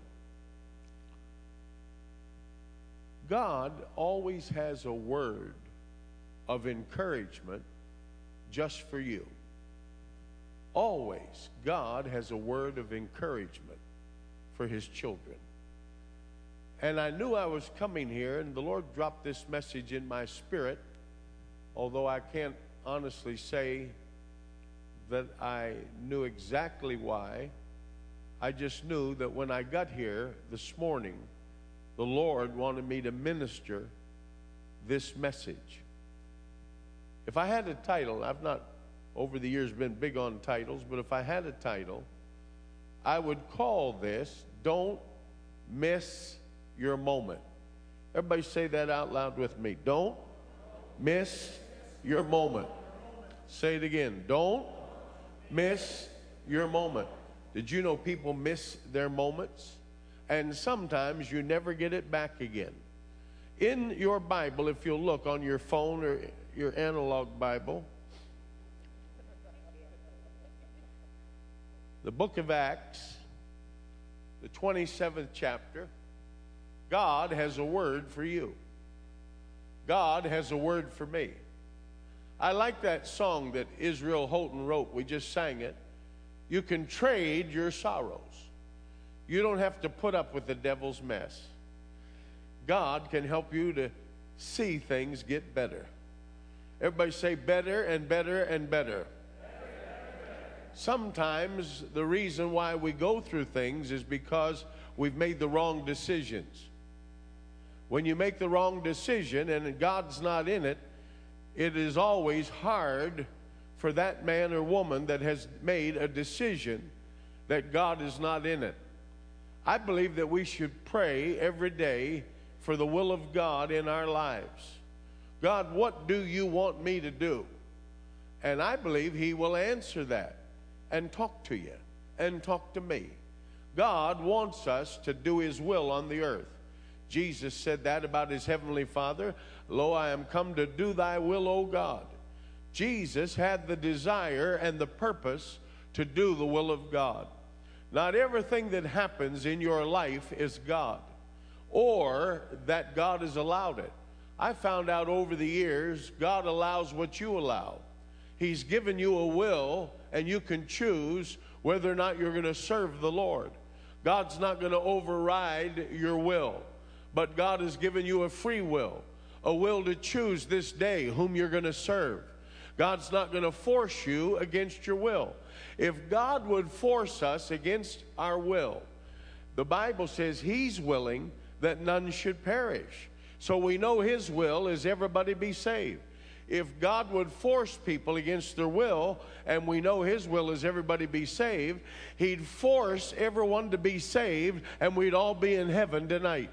God always has a word of encouragement just for you. Always, God has a word of encouragement for His children. And I knew I was coming here, and the Lord dropped this message in my spirit, although I can't honestly say that I knew exactly why. I just knew that when I got here this morning, the Lord wanted me to minister this message. If I had a title, I've not over the years been big on titles, but if I had a title, I would call this, Don't Miss Your Moment. Everybody say that out loud with me. Don't miss your moment. Say it again. Don't miss your moment. Did you know people miss their moments? And sometimes you never get it back again. In your Bible, if you'll look on your phone or your analog Bible, the book of Acts, the twenty-seventh chapter, God has a word for you. God has a word for me. I like that song that Israel Houghton wrote. We just sang it. You can trade your sorrows. You don't have to put up with the devil's mess. God can help you to see things get better. Everybody say better and better and better. Sometimes the reason why we go through things is because we've made the wrong decisions. When you make the wrong decision and God's not in it, it is always hard for that man or woman that has made a decision that God is not in it. I believe that we should pray every day for the will of God in our lives. God, what do you want me to do? And I believe He will answer that and talk to you and talk to me. God wants us to do his will on the earth. Jesus said that about his heavenly Father. Lo, I am come to do thy will, O God. Jesus had the desire and the purpose to do the will of God. Not everything that happens in your life is God, or that God has allowed it. I found out over the years, God allows what you allow. He's given you a will, and you can choose whether or not you're going to serve the Lord. God's not going to override your will, but God has given you a free will, a will to choose this day whom you're going to serve. God's not going to force you against your will. If God would force us against our will, the Bible says he's willing that none should perish. So we know his will is everybody be saved. If God would force people against their will, and we know his will is everybody be saved, he'd force everyone to be saved, and we'd all be in heaven tonight.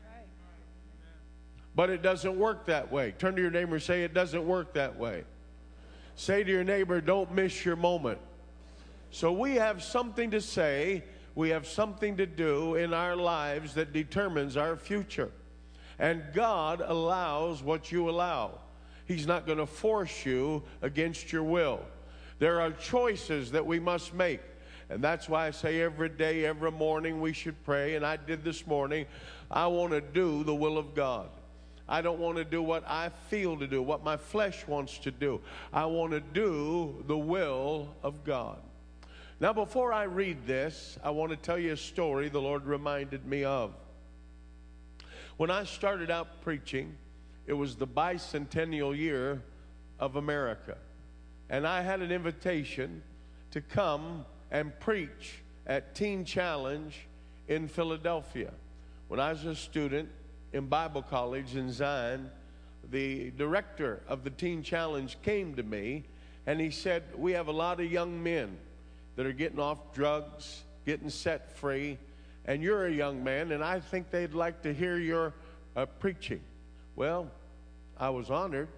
But it doesn't work that way. Turn to your neighbor and say, it doesn't work that way. Say to your neighbor, don't miss your moment. So we have something to say, we have something to do in our lives that determines our future. And God allows what you allow. He's not going to force you against your will. There are choices that we must make. And that's why I say every day, every morning we should pray. And I did this morning. I want to do the will of God. I don't want to do what I feel to do, what my flesh wants to do. I want to do the will of God. Now, before I read this, I want to tell you a story the Lord reminded me of. When I started out preaching, it was the bicentennial year of America. And I had an invitation to come and preach at Teen Challenge in Philadelphia. When I was a student in Bible college in Zion, the director of the Teen Challenge came to me and he said, we have a lot of young men that are getting off drugs, getting set free, and you're a young man, and I think they'd like to hear your uh, preaching. Well, I was honored,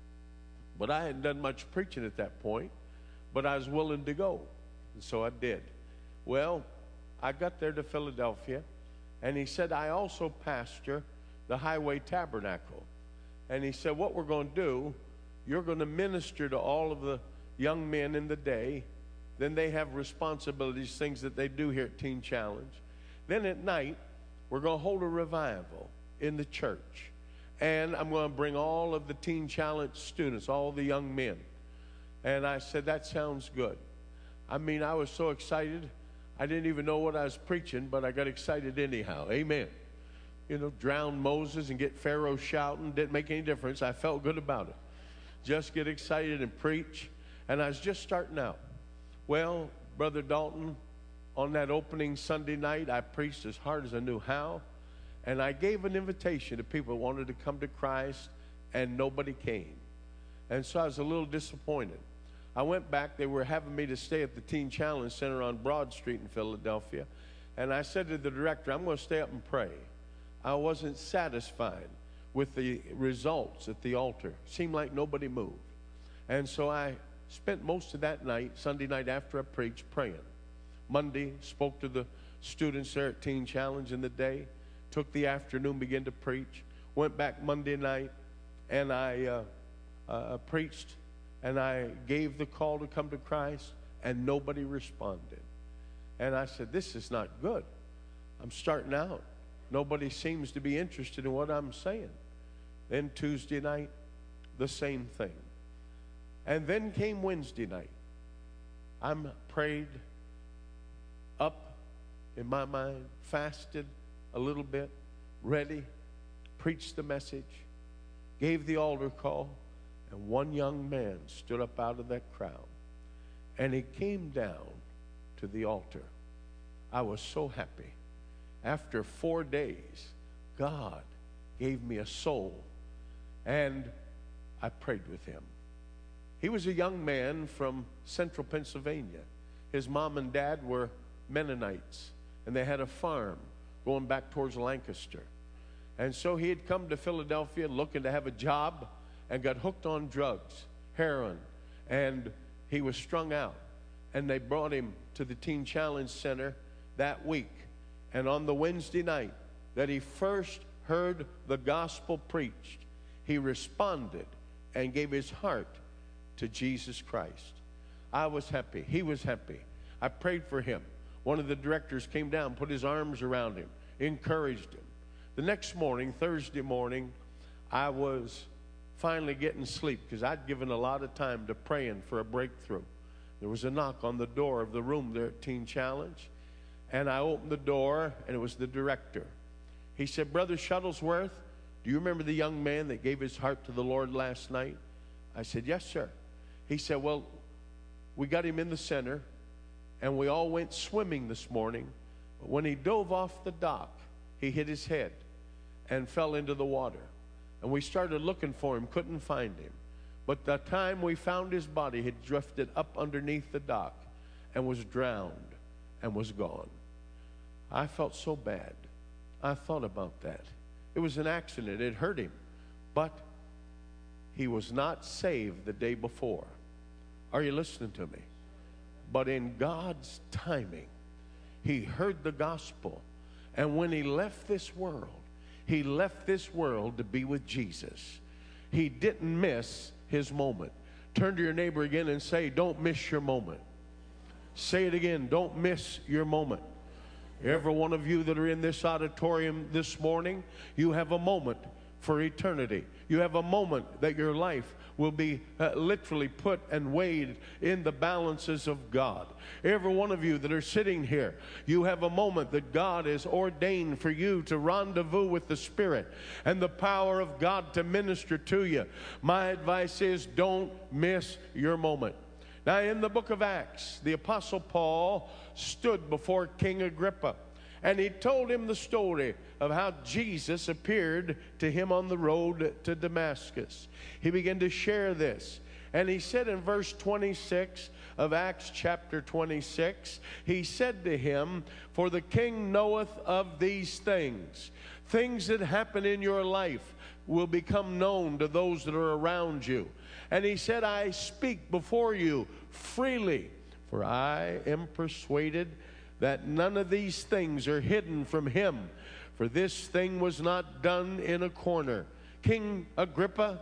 but I hadn't done much preaching at that point, but I was willing to go, and so I did. Well, I got there to Philadelphia, and he said, I also pastor the Highway Tabernacle. And he said, what we're going to do, you're going to minister to all of the young men in the day. Then they have responsibilities, things that they do here at Teen Challenge. Then at night, we're going to hold a revival in the church. And I'm going to bring all of the Teen Challenge students, all the young men. And I said, that sounds good. I mean, I was so excited. I didn't even know what I was preaching, but I got excited anyhow. Amen. You know, drown Moses and get Pharaoh shouting. Didn't make any difference. I felt good about it. Just get excited and preach. And I was just starting out. Well, Brother Dalton, on that opening Sunday night, I preached as hard as I knew how. And I gave an invitation to people who wanted to come to Christ, and nobody came. And so I was a little disappointed. I went back. They were having me to stay at the Teen Challenge Center on Broad Street in Philadelphia. And I said to the director, I'm going to stay up and pray. I wasn't satisfied with the results at the altar. Seemed like nobody moved. And so I spent most of that night, Sunday night after I preached, praying. Monday, spoke to the students there at Teen Challenge in the day. Took the afternoon, began to preach. Went back Monday night, and I uh, uh, preached, and I gave the call to come to Christ, and nobody responded. And I said, this is not good. I'm starting out. Nobody seems to be interested in what I'm saying. Then Tuesday night, the same thing. And then came Wednesday night. I'm prayed up in my mind, fasted a little bit, ready, preached the message, gave the altar call, and one young man stood up out of that crowd. And he came down to the altar. I was so happy. After four days, God gave me a soul, and I prayed with him. He was a young man from central Pennsylvania. His mom and dad were Mennonites, and they had a farm going back towards Lancaster. And so he had come to Philadelphia looking to have a job and got hooked on drugs, heroin, and he was strung out. And they brought him to the Teen Challenge Center, that week. And on the Wednesday night that he first heard the gospel preached, he responded and gave his heart to Jesus Christ. I was happy. He was happy. I prayed for him. One of the directors came down, put his arms around him, encouraged him. The next morning, Thursday morning, I was finally getting sleep because I'd given a lot of time to praying for a breakthrough. There was a knock on the door of the room there at Teen Challenge, and I opened the door, and it was the director. He said, "Brother Shuttlesworth, do you remember the young man that gave his heart to the Lord last night?" I said, "Yes, sir." He said, "Well, we got him in the center, and we all went swimming this morning. But when he dove off the dock, he hit his head and fell into the water. And we started looking for him, couldn't find him. But the time we found his body, he had drifted up underneath the dock and was drowned and was gone." I felt so bad. I thought about that. It was an accident. It hurt him. But he was not saved the day before. Are you listening to me? But in God's timing, he heard the gospel. And when he left this world, he left this world to be with Jesus. He didn't miss his moment. Turn to your neighbor again and say, "Don't miss your moment." Say it again, "Don't miss your moment." Every one of you that are in this auditorium this morning, you have a moment for eternity. You have a moment that your life will be uh, literally put and weighed in the balances of God. Every one of you that are sitting here, you have a moment that God has ordained for you to rendezvous with the Spirit and the power of God to minister to you. My advice is, don't miss your moment. Now, in the book of Acts, the Apostle Paul stood before King Agrippa, and he told him the story of how Jesus appeared to him on the road to Damascus. He began to share this. And he said in verse twenty-six of Acts chapter twenty-six, he said to him, "For the king knoweth of these things." Things that happen in your life will become known to those that are around you. And he said, "I speak before you freely, for I am persuaded that none of these things are hidden from him. For this thing was not done in a corner." King Agrippa,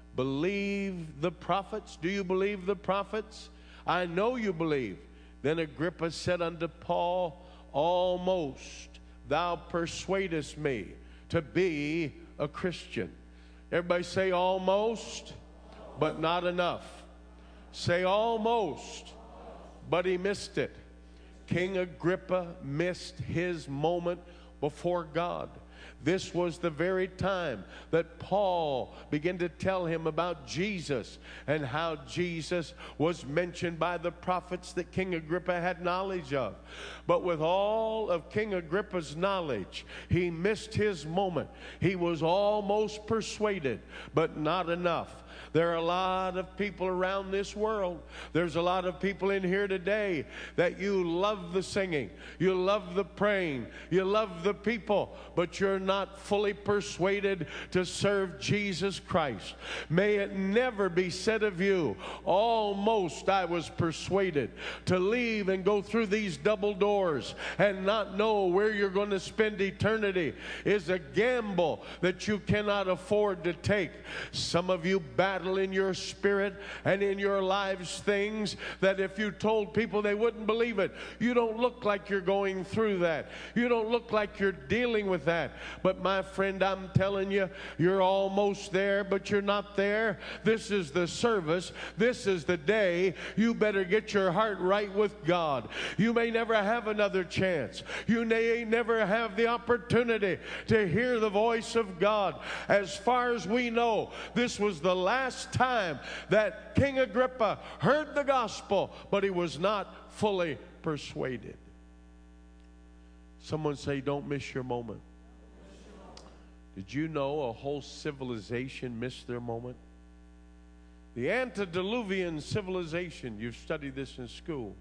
believe the prophets. Do you believe the prophets? I know you believe. Then Agrippa said unto Paul, "Almost thou persuadest me to be a Christian." Everybody say almost, but not enough. Say almost, but he missed it. King Agrippa missed his moment before God. This was the very time that Paul began to tell him about Jesus and how Jesus was mentioned by the prophets that King Agrippa had knowledge of. But with all of King Agrippa's knowledge, he missed his moment. He was almost persuaded, but not enough. There are a lot of people around this world. There's a lot of people in here today that you love the singing, you love the praying, you love the people, but you're not fully persuaded to serve Jesus Christ. May it never be said of you, "Almost I was persuaded," to leave and go through these double doors and not know where you're going to spend eternity is a gamble that you cannot afford to take. Some of you battle in your spirit and in your lives things that if you told people, they wouldn't believe it. You don't look like you're going through that. You don't look like you're dealing with that. But my friend, I'm telling you, you're almost there, but you're not there. This is the service. This is the day. You better get your heart right with God. You may never have another chance. You may never have the opportunity to hear the voice of God. As far as we know, this was the last time that King Agrippa heard the gospel, but he was not fully persuaded. Someone say, "Don't miss your moment." Did you know a whole civilization missed their moment? The antediluvian civilization, you've studied this in school.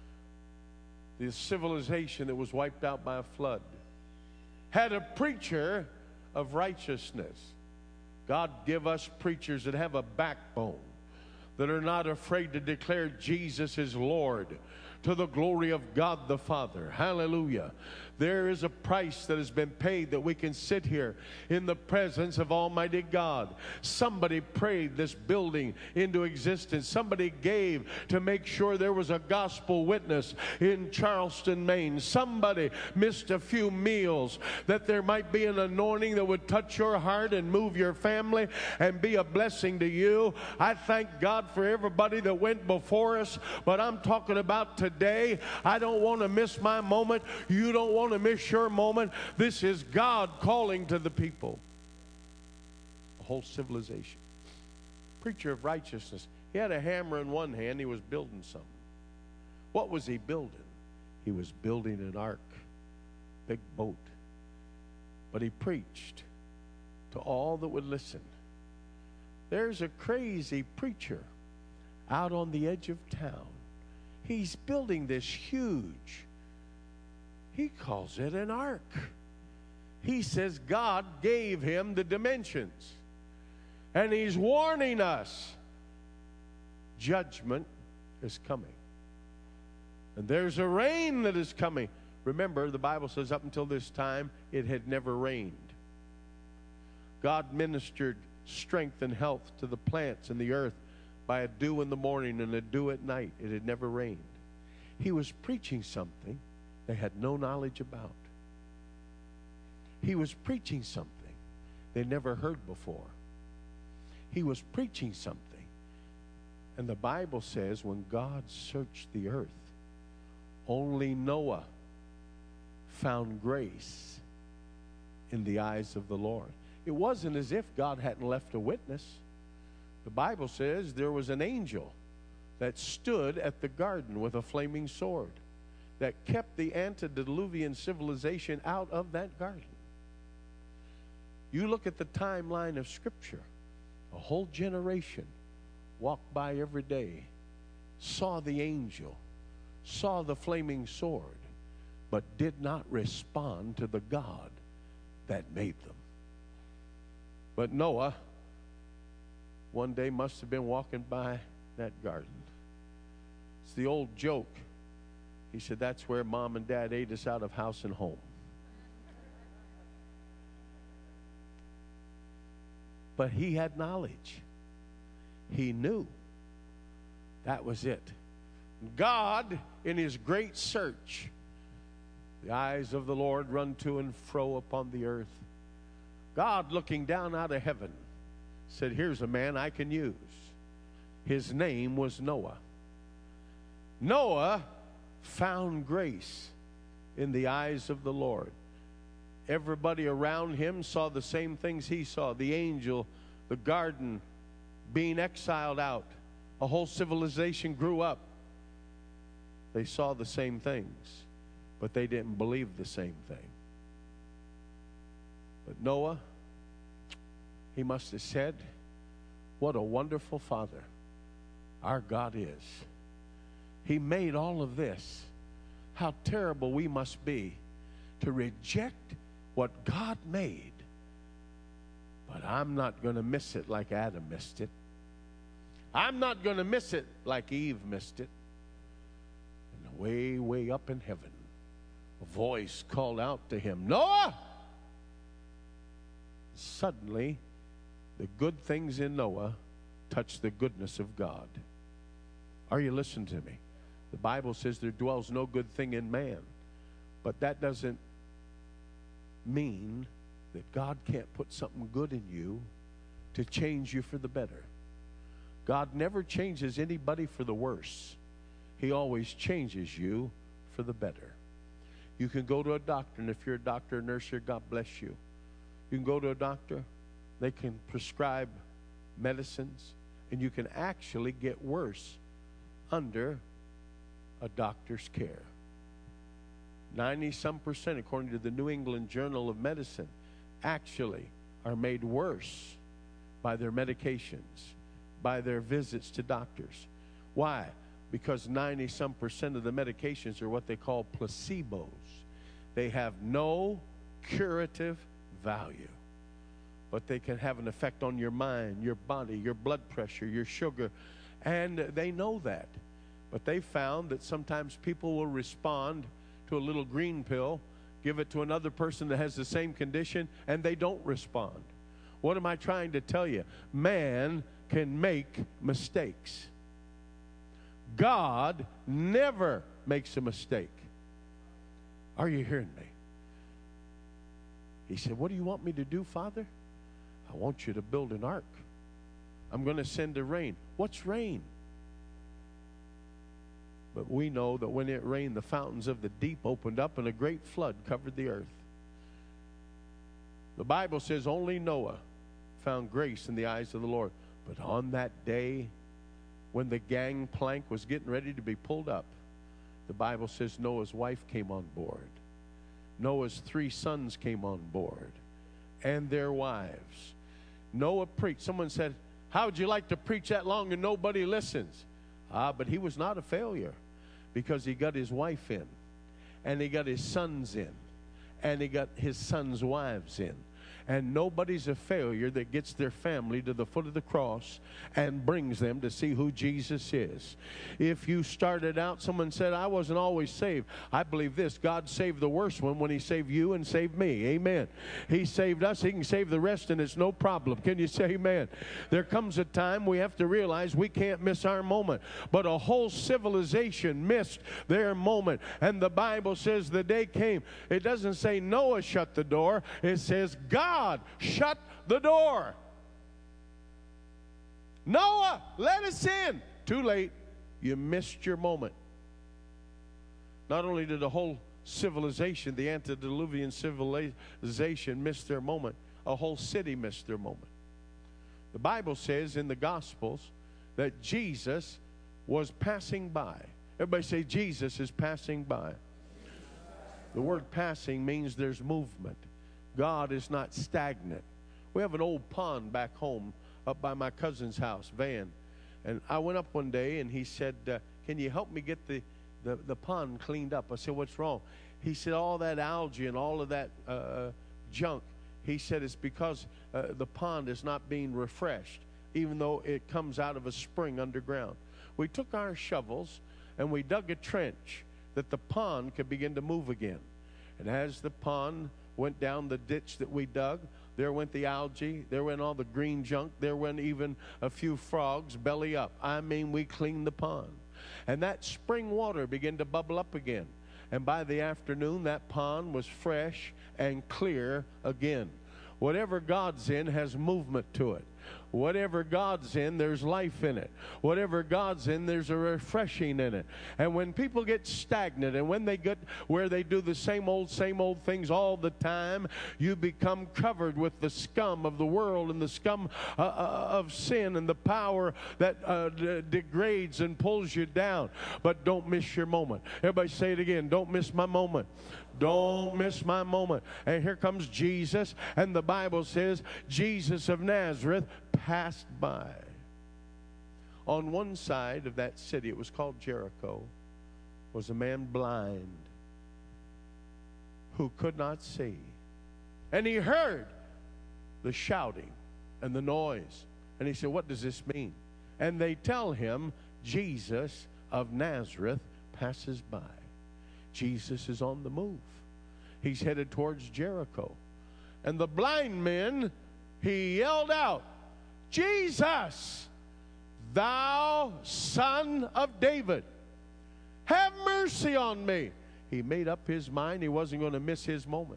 The civilization that was wiped out by a flood had a preacher of righteousness. God give us preachers that have a backbone, that are not afraid to declare Jesus is Lord, to the glory of God the Father. Hallelujah. There is a price that has been paid that we can sit here in the presence of Almighty God. Somebody prayed this building into existence. Somebody gave to make sure there was a gospel witness in Charleston, Maine. Somebody missed a few meals that there might be an anointing that would touch your heart and move your family and be a blessing to you. I thank God for everybody that went before us, but I'm talking about today. I don't want to miss my moment. You don't want to miss your moment. This is God calling to the people. A whole civilization. Preacher of righteousness. He had a hammer in one hand. He was building something. What was he building? He was building an ark. Big boat. But he preached to all that would listen. There's a crazy preacher out on the edge of town. He's building this huge, he calls it an ark. He says God gave him the dimensions. And he's warning us. Judgment is coming. And there's a rain that is coming. Remember, the Bible says up until this time, it had never rained. God ministered strength and health to the plants and the earth by a dew in the morning and a dew at night. It had never rained. He was preaching something they had no knowledge about. He was preaching something they never heard before. He was preaching something. And the Bible says when God searched the earth, only Noah found grace in the eyes of the Lord. It wasn't as if God hadn't left a witness. The Bible says there was an angel that stood at the garden with a flaming sword that kept the antediluvian civilization out of that garden. You look at the timeline of Scripture, a whole generation walked by every day, saw the angel, saw the flaming sword, but did not respond to the God that made them. But Noah one day must have been walking by that garden. It's the old joke. He said, that's where mom and dad ate us out of house and home. But he had knowledge. He knew. That was it. God, in his great search, the eyes of the Lord run to and fro upon the earth. God, looking down out of heaven, said, here's a man I can use. His name was Noah. Noah found grace in the eyes of the Lord. Everybody around him saw the same things he saw. The angel, the garden, being exiled out. A whole civilization grew up. They saw the same things, but they didn't believe the same thing. But Noah, he must have said, what a wonderful Father our God is. He made all of this. How terrible we must be to reject what God made. But I'm not going to miss it like Adam missed it. I'm not going to miss it like Eve missed it. And way, way up in heaven, a voice called out to him, Noah! Suddenly, the good things in Noah touched the goodness of God. Are you listening to me? The Bible says there dwells no good thing in man. But that doesn't mean that God can't put something good in you to change you for the better. God never changes anybody for the worse. He always changes you for the better. You can go to a doctor, and if you're a doctor or nurse here, God bless you. You can go to a doctor. They can prescribe medicines, and you can actually get worse under a doctor's care. ninety-some percent, according to the New England Journal of Medicine, actually are made worse by their medications, by their visits to doctors. Why? Because ninety-some percent of the medications are what they call placebos. They have no curative value, but they can have an effect on your mind, your body, your blood pressure, your sugar, and they know that. But they found that sometimes people will respond to a little green pill, give it to another person that has the same condition, and they don't respond. What am I trying to tell you? Man can make mistakes. God never makes a mistake. Are you hearing me? He said, what do you want me to do, Father? I want you to build an ark. I'm going to send a rain. What's rain? But we know that when it rained, the fountains of the deep opened up and a great flood covered the earth. The Bible says only Noah found grace in the eyes of the Lord. But on that day, when the gangplank was getting ready to be pulled up, the Bible says Noah's wife came on board. Noah's three sons came on board and their wives. Noah preached. Someone said, how would you like to preach that long and nobody listens? Ah, but he was not a failure because he got his wife in, and he got his sons in, and he got his sons' wives in. And nobody's a failure that gets their family to the foot of the cross and brings them to see who Jesus is. If you started out, someone said, I wasn't always saved. I believe this: God saved the worst one when he saved you and saved me. Amen. He saved us. He can save the rest, and it's no problem. Can you say amen? There comes a time we have to realize we can't miss our moment. But a whole civilization missed their moment. And the Bible says the day came. It doesn't say Noah shut the door. It says God God shut the door. Noah, let us in. Too late. You missed your moment. Not only did the whole civilization, the antediluvian civilization, miss their moment, a whole city missed their moment. The Bible says in the Gospels that Jesus was passing by. Everybody say, Jesus is passing by. The word passing means there's movement. God is not stagnant. We have an old pond back home up by my cousin's house, Van. And I went up one day and he said, uh, can you help me get the, the, the pond cleaned up? I said, what's wrong? He said, all that algae and all of that uh, junk. He said, it's because uh, the pond is not being refreshed, even though it comes out of a spring underground. We took our shovels and we dug a trench that the pond could begin to move again. And as the pond went down the ditch that we dug, there went the algae, there went all the green junk, there went even a few frogs belly up. I mean, we cleaned the pond. And that spring water began to bubble up again. And by the afternoon, that pond was fresh and clear again. Whatever God's in has movement to it. Whatever God's in, there's life in it. Whatever God's in, there's a refreshing in it. And when people get stagnant and when they get where they do the same old, same old things all the time, you become covered with the scum of the world and the scum uh, uh, of sin and the power that uh, d- degrades and pulls you down. But don't miss your moment. Everybody say it again. Don't miss my moment. Don't miss my moment. And here comes Jesus, and the Bible says Jesus of Nazareth passed by. On one side of that city, it was called Jericho, was a man blind who could not see. And he heard the shouting and the noise. And he said, what does this mean? And they tell him, Jesus of Nazareth passes by. Jesus is on the move. He's headed towards Jericho. And the blind men, he yelled out, Jesus, thou son of David, have mercy on me. He made up his mind he wasn't going to miss his moment.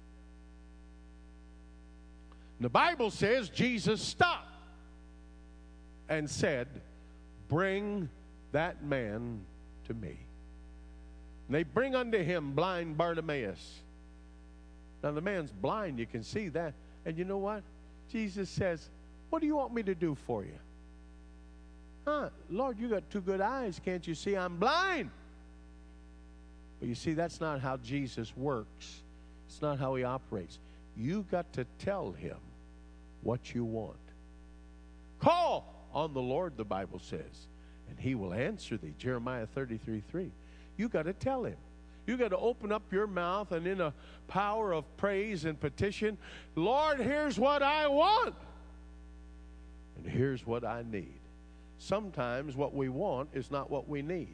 And the Bible says Jesus stopped and said, bring that man to me. And they bring unto him blind Bartimaeus. Now the man's blind, you can see that. And you know what? Jesus says, what do you want me to do for you? Huh? Lord, you got two good eyes. Can't you see I'm blind? But you see, that's not how Jesus works. It's not how he operates. You got to tell him what you want. Call on the Lord, the Bible says, and he will answer thee. Jeremiah thirty-three three. You got to tell him. You got to open up your mouth and in a power of praise and petition, Lord, here's what I want. And here's what I need. sometimes what we want is not what we need.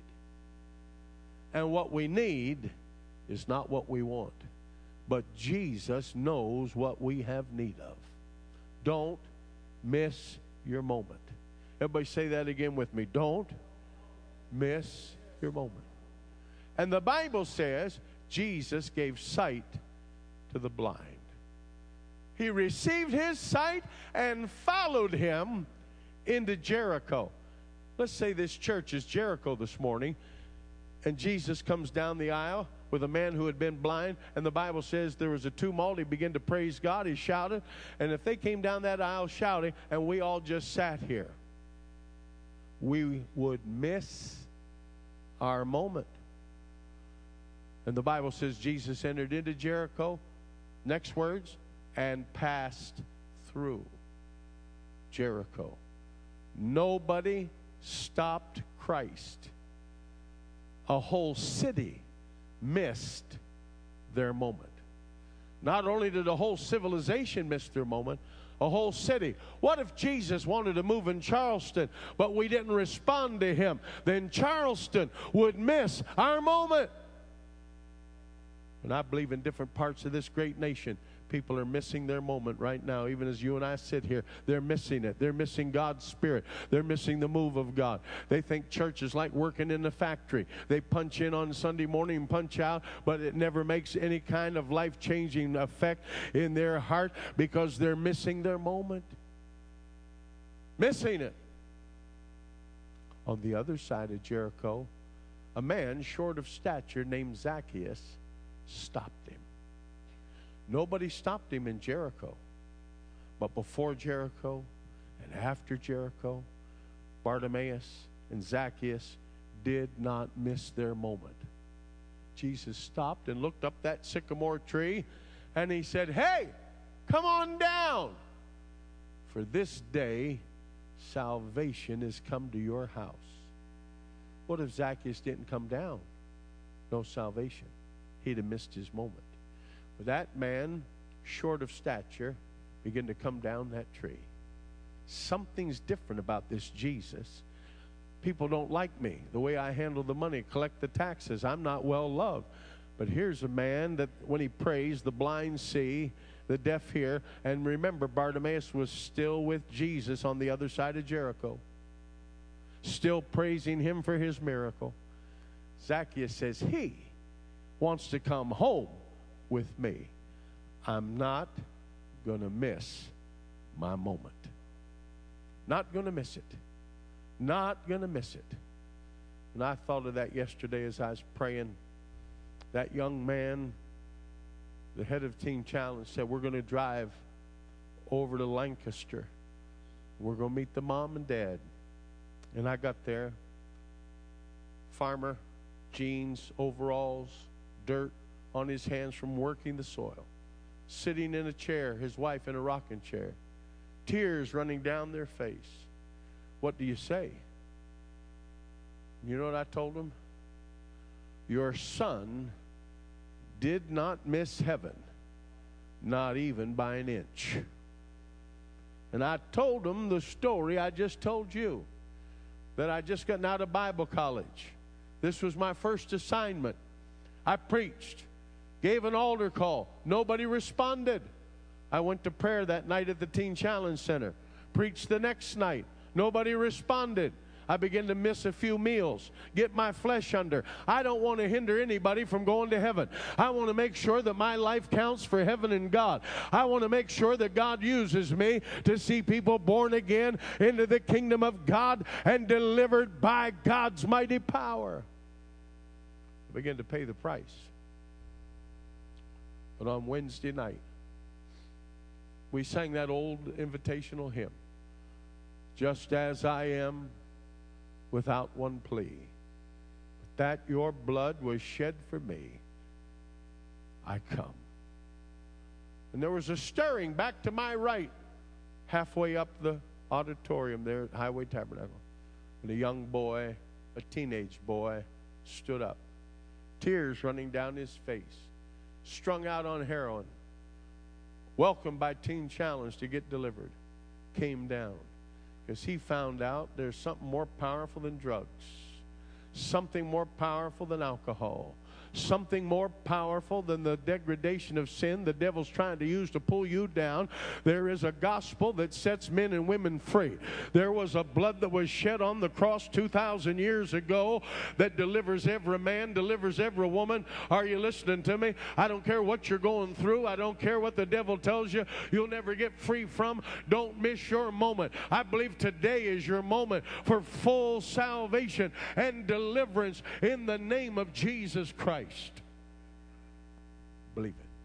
And what we need is not what we want. But Jesus knows what we have need of. Don't miss your moment. Everybody say that again with me. Don't miss your moment. And the Bible says Jesus gave sight to the blind. He received his sight and followed him into Jericho. Let's say this church is Jericho this morning, and Jesus comes down the aisle with a man who had been blind, and the Bible says there was a tumult. He began to praise God. He shouted, and if they came down that aisle shouting, and we all just sat here, we would miss our moment. And the Bible says Jesus entered into Jericho, next words, and passed through Jericho. Nobody stopped Christ. A whole city missed their moment. Not only did a whole civilization miss their moment, a whole city. What if Jesus wanted to move in Charleston, but we didn't respond to him? Then Charleston would miss our moment. And I believe in different parts of this great nation, people are missing their moment right now. Even as you and I sit here, they're missing it. They're missing God's Spirit. They're missing the move of God. They think church is like working in a factory. They punch in on Sunday morning and punch out, but it never makes any kind of life-changing effect in their heart because they're missing their moment. Missing it. On the other side of Jericho, a man short of stature named Zacchaeus stopped him. Nobody stopped him in Jericho. But before Jericho and after Jericho, Bartimaeus and Zacchaeus did not miss their moment. Jesus stopped and looked up that sycamore tree and he said, "Hey, come on down. For this day salvation has come to your house." What if Zacchaeus didn't come down? No salvation. He'd have missed his moment. But that man, short of stature, began to come down that tree. Something's different about this Jesus. People don't like me, the way I handle the money, collect the taxes. I'm not well loved. But here's a man that when he prays, the blind see, the deaf hear. And remember, Bartimaeus was still with Jesus on the other side of Jericho, still praising him for his miracle. Zacchaeus says he wants to come home with me. I'm not going to miss my moment. Not going to miss it. Not going to miss it. And I thought of that yesterday as I was praying. That young man, the head of Teen Challenge, said, "We're going to drive over to Lancaster. We're going to meet the mom and dad." And I got there. Farmer, jeans, overalls, dirt on his hands from working the soil, sitting in a chair, his wife in a rocking chair, tears running down their face. What do you say? You know what I told him? Your son did not miss heaven, not even by an inch. And I told him the story I just told you, that I just gotten out of Bible college. This was my first assignment. I preached, gave an altar call. Nobody responded. I went to prayer that night at the Teen Challenge Center. Preached the next night. Nobody responded. I began to miss a few meals, get my flesh under. I don't want to hinder anybody from going to heaven. I want to make sure that my life counts for heaven and God. I want to make sure that God uses me to see people born again into the kingdom of God and delivered by God's mighty power. I began to pay the price. But on Wednesday night, we sang that old invitational hymn, "Just as I am, without one plea, that your blood was shed for me, I come." And there was a stirring back to my right, halfway up the auditorium there at Highway Tabernacle. And a young boy, a teenage boy, stood up, tears running down his face, strung out on heroin, welcomed by Teen Challenge to get delivered, came down, because he found out there's something more powerful than drugs, something more powerful than alcohol, something more powerful than the degradation of sin the devil's trying to use to pull you down. There is a gospel that sets men and women free. There was a blood that was shed on the cross two thousand years ago that delivers every man, delivers every woman. Are you listening to me? I don't care what you're going through. I don't care what the devil tells you you'll never get free from. Don't miss your moment. I believe today is your moment for full salvation and deliverance in the name of Jesus Christ. Believe it.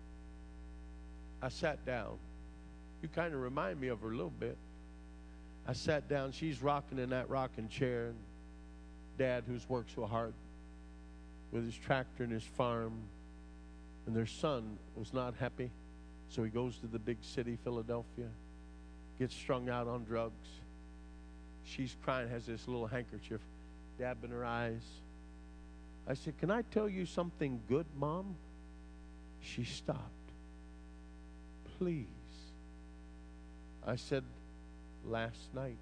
I sat down. You kind of remind me of her a little bit. I sat down. She's rocking in that rocking chair. And Dad, who's worked so hard with his tractor and his farm, and their son was not happy, so he goes to the big city, Philadelphia, gets strung out on drugs. She's crying, has this little handkerchief dabbing her eyes. I said, "Can I tell you something good, Mom?" She stopped. "Please." I said, "Last night,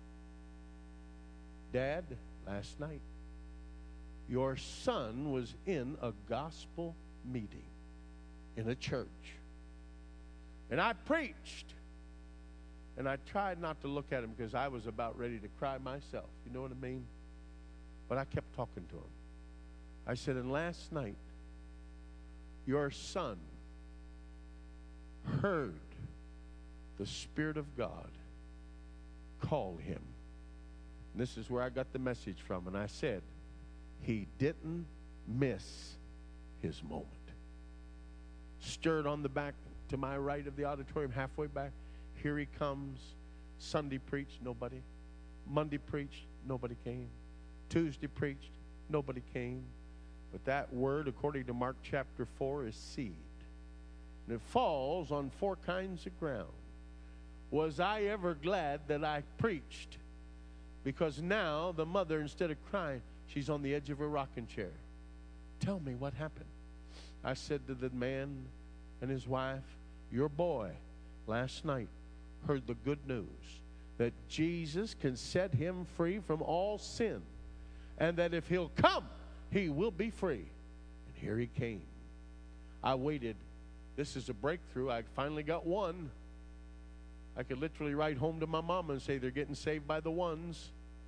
Dad, last night, your son was in a gospel meeting in a church. And I preached. And I tried not to look at him because I was about ready to cry myself. You know what I mean? But I kept talking to him. I said, and last night, your son heard the Spirit of God call him." And this is where I got the message from. And I said, he didn't miss his moment. Stirred on the back to my right of the auditorium, halfway back. Here he comes. Sunday preached, nobody. Monday preached, nobody came. Tuesday preached, nobody came. But that word, according to Mark chapter four, is seed. And it falls on four kinds of ground. Was I ever glad that I preached? Because now the mother, instead of crying, she's on the edge of her rocking chair. "Tell me what happened." I said to the man and his wife, "Your boy last night heard the good news that Jesus can set him free from all sin, and that if he'll come, he will be free." And here he came. I waited. This is a breakthrough. I finally got one. I could literally write home to my mama and say they're getting saved by the ones.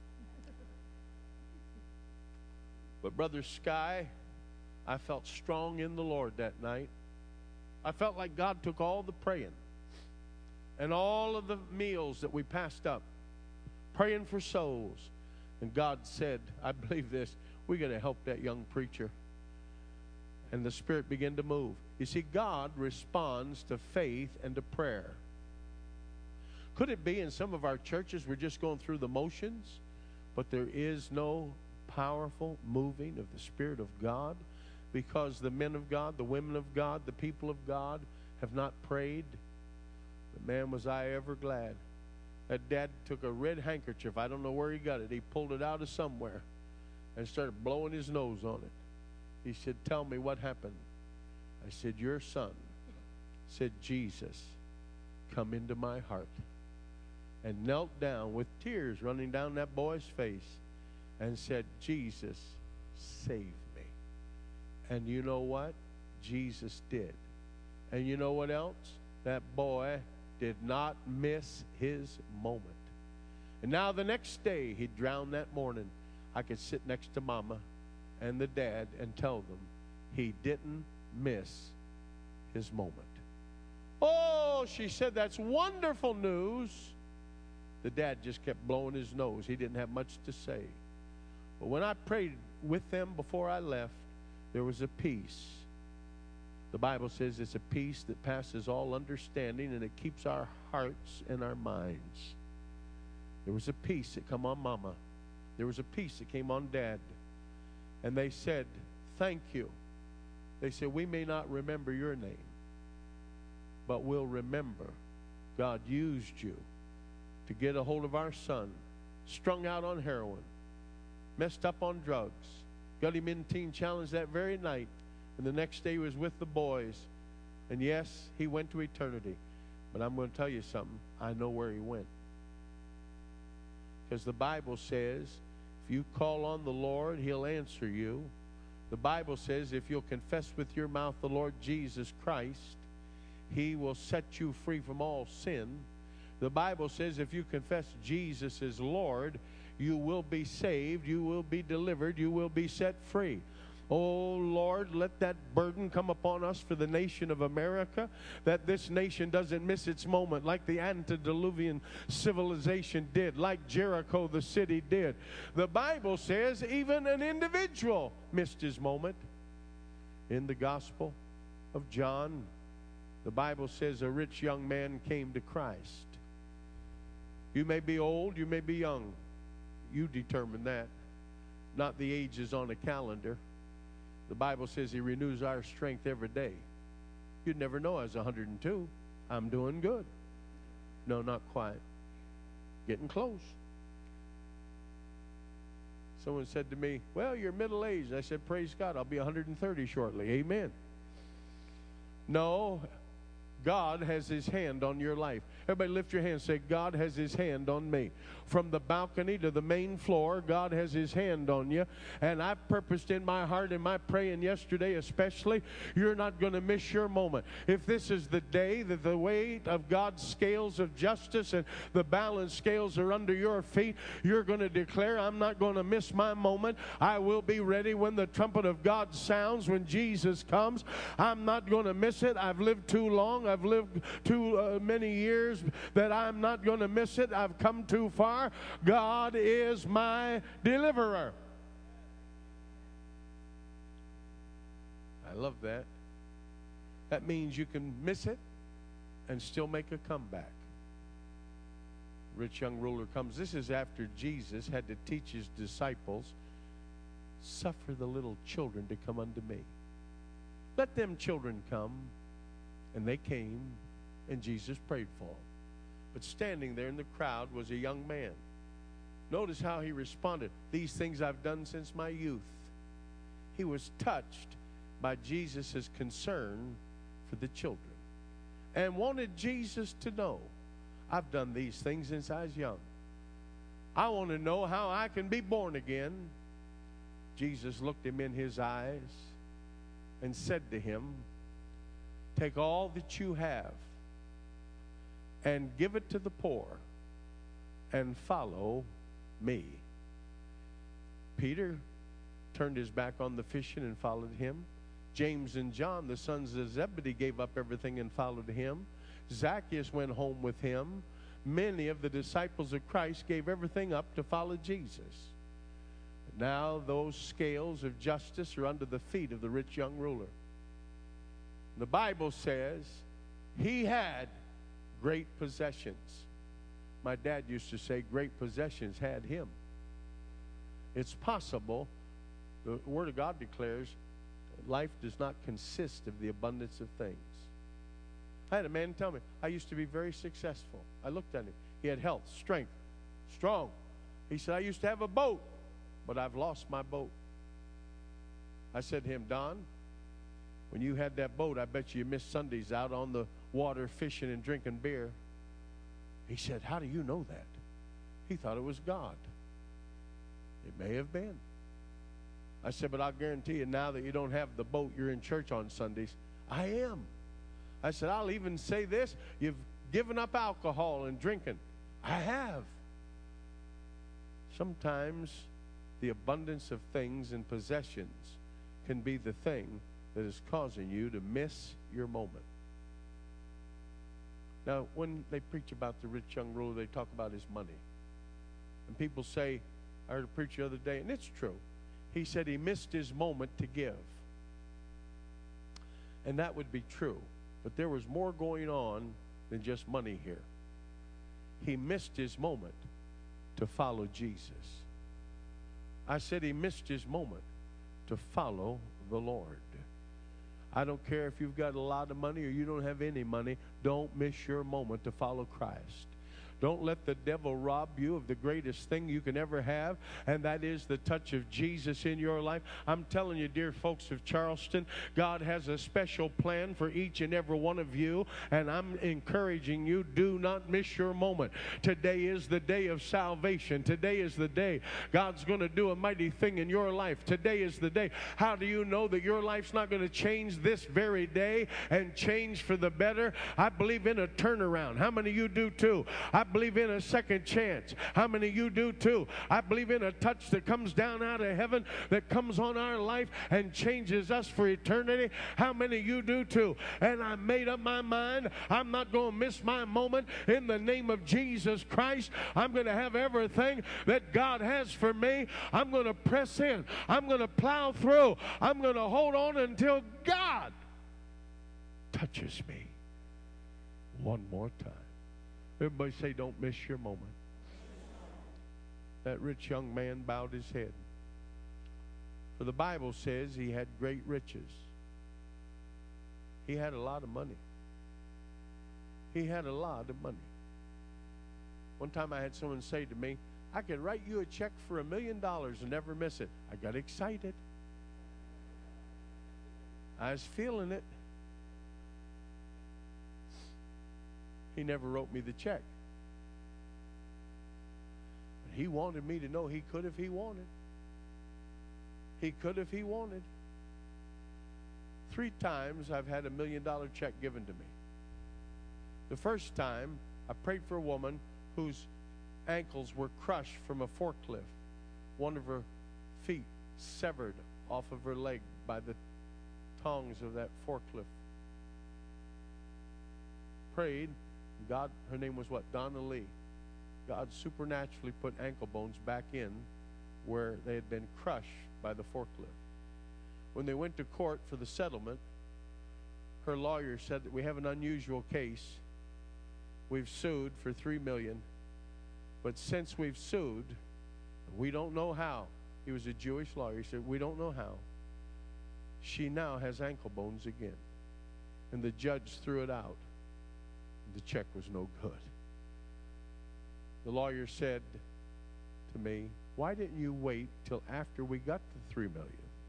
But Brother Sky, I felt strong in the Lord that night. I felt like God took all the praying and all of the meals that we passed up, praying for souls. And God said, I believe this, we're going to help that young preacher. And the Spirit began to move. You see, God responds to faith and to prayer. Could it be in some of our churches we're just going through the motions, but there is no powerful moving of the Spirit of God because the men of God, the women of God, the people of God have not prayed? But man, was I ever glad. That dad took a red handkerchief. I don't know where he got it. He pulled it out of somewhere and started blowing his nose on it. He said, "Tell me what happened." I said, "Your son said, 'Jesus, come into my heart,' and knelt down with tears running down that boy's face and said, 'Jesus, save me.' And you know what? Jesus did. And you know what else? That boy did not miss his moment. And now the next day, he drowned that morning. I could sit next to Mama and the dad and tell them he didn't miss his moment. Oh, she said, that's wonderful news. The dad just kept blowing his nose. He didn't have much to say. But when I prayed with them before I left, there was a peace. The Bible says it's a peace that passes all understanding, and it keeps our hearts and our minds. There was a peace that came on Mama. There was a peace that came on Dad. And they said, thank you. They said, we may not remember your name, but we'll remember God used you to get a hold of our son, strung out on heroin, messed up on drugs, got him in Teen Challenge that very night, and the next day he was with the boys. And yes, he went to eternity. But I'm going to tell you something. I know where he went. Because the Bible says, if you call on the Lord, He'll answer you. The Bible says, if you'll confess with your mouth the Lord Jesus Christ, He will set you free from all sin. The Bible says, if you confess Jesus as Lord, you will be saved, you will be delivered, you will be set free. Oh, Lord, let that burden come upon us for the nation of America, that this nation doesn't miss its moment like the antediluvian civilization did, like Jericho, the city, did. The Bible says even an individual missed his moment. In the Gospel of John, the Bible says a rich young man came to Christ. You may be old, you may be young. You determine that, not the ages on a calendar. The Bible says He renews our strength every day. You'd never know I was one hundred two. I'm doing good. No, not quite. Getting close. Someone said to me, well, you're middle-aged. I said, praise God, I'll be one hundred thirty shortly. Amen. No, God has His hand on your life. Everybody lift your hand and say, God has His hand on me. From the balcony to the main floor, God has His hand on you. And I've purposed in my heart, in my praying yesterday especially, you're not going to miss your moment. If this is the day that the weight of God's scales of justice and the balance scales are under your feet, you're going to declare, I'm not going to miss my moment. I will be ready when the trumpet of God sounds, when Jesus comes. I'm not going to miss it. I've lived too long. I've lived too uh, many years that I'm not going to miss it. I've come too far. God is my deliverer. I love that. That means you can miss it and still make a comeback. Rich young ruler comes. This is after Jesus had to teach His disciples, suffer the little children to come unto me. Let them children come. And they came, and Jesus prayed for them. But standing there in the crowd was a young man. Notice how he responded. These things I've done since my youth. He was touched by Jesus' concern for the children and wanted Jesus to know, I've done these things since I was young. I want to know how I can be born again. Jesus looked him in his eyes and said to him, take all that you have and give it to the poor and follow me. Peter turned his back on the fishing and followed Him. James and John, the sons of Zebedee, gave up everything and followed Him. Zacchaeus went home with Him. Many of the disciples of Christ gave everything up to follow Jesus. Now those scales of justice are under the feet of the rich young ruler. The Bible says he had great possessions. My dad used to say great possessions had him. It's possible, the Word of God declares, life does not consist of the abundance of things. I had a man tell me, I used to be very successful. I looked at him. He had health, strength, strong. He said, I used to have a boat, but I've lost my boat. I said to him, Don, when you had that boat, I bet you missed Sundays out on the water fishing and drinking beer. He said, how do you know that? He thought it was God. It may have been. I said, but I'll guarantee you now that you don't have the boat, you're in church on Sundays. I am. I said, I'll even say this. You've given up alcohol and drinking. I have. Sometimes the abundance of things and possessions can be the thing that is causing you to miss your moment. Now, when they preach about the rich young ruler, they talk about his money. And people say, I heard a preacher the other day, and it's true. He said he missed his moment to give. And that would be true. But there was more going on than just money here. He missed his moment to follow Jesus. I said he missed his moment to follow the Lord. I don't care if you've got a lot of money or you don't have any money. Don't miss your moment to follow Christ. Don't let the devil rob you of the greatest thing you can ever have, and that is the touch of Jesus in your life. I'm telling you, dear folks of Charleston, God has a special plan for each and every one of you, and I'm encouraging you, do not miss your moment. Today is the day of salvation. Today is the day God's going to do a mighty thing in your life. Today is the day. How do you know that your life's not going to change this very day and change for the better? I believe in a turnaround. How many of you do too? I believe in a second chance. How many of you do too? I believe in a touch that comes down out of heaven, that comes on our life and changes us for eternity. How many of you do too? And I made up my mind, I'm not going to miss my moment. In the name of Jesus Christ, I'm going to have everything that God has for me. I'm going to press in. I'm going to plow through. I'm going to hold on until God touches me one more time. Everybody say, don't miss your moment. That rich young man bowed his head. For the Bible says he had great riches. He had a lot of money. He had a lot of money. One time I had someone say to me, I could write you a check for a million dollars and never miss it. I got excited. I was feeling it. He never wrote me the check. But he wanted me to know he could if he wanted. He could if he wanted. Three times I've had a million dollar check given to me. The first time I prayed for a woman whose ankles were crushed from a forklift. One of her feet severed off of her leg by the tongs of that forklift. Prayed. God, her name was what? Donna Lee. God supernaturally put ankle bones back in where they had been crushed by the forklift. When they went to court for the settlement, her lawyer said that we have an unusual case. We've sued for three million dollars, but since we've sued, we don't know how. He was a Jewish lawyer. He said, we don't know how. She now has ankle bones again. And the judge threw it out. The check was no good. The lawyer said to me, why didn't you wait till after we got the three million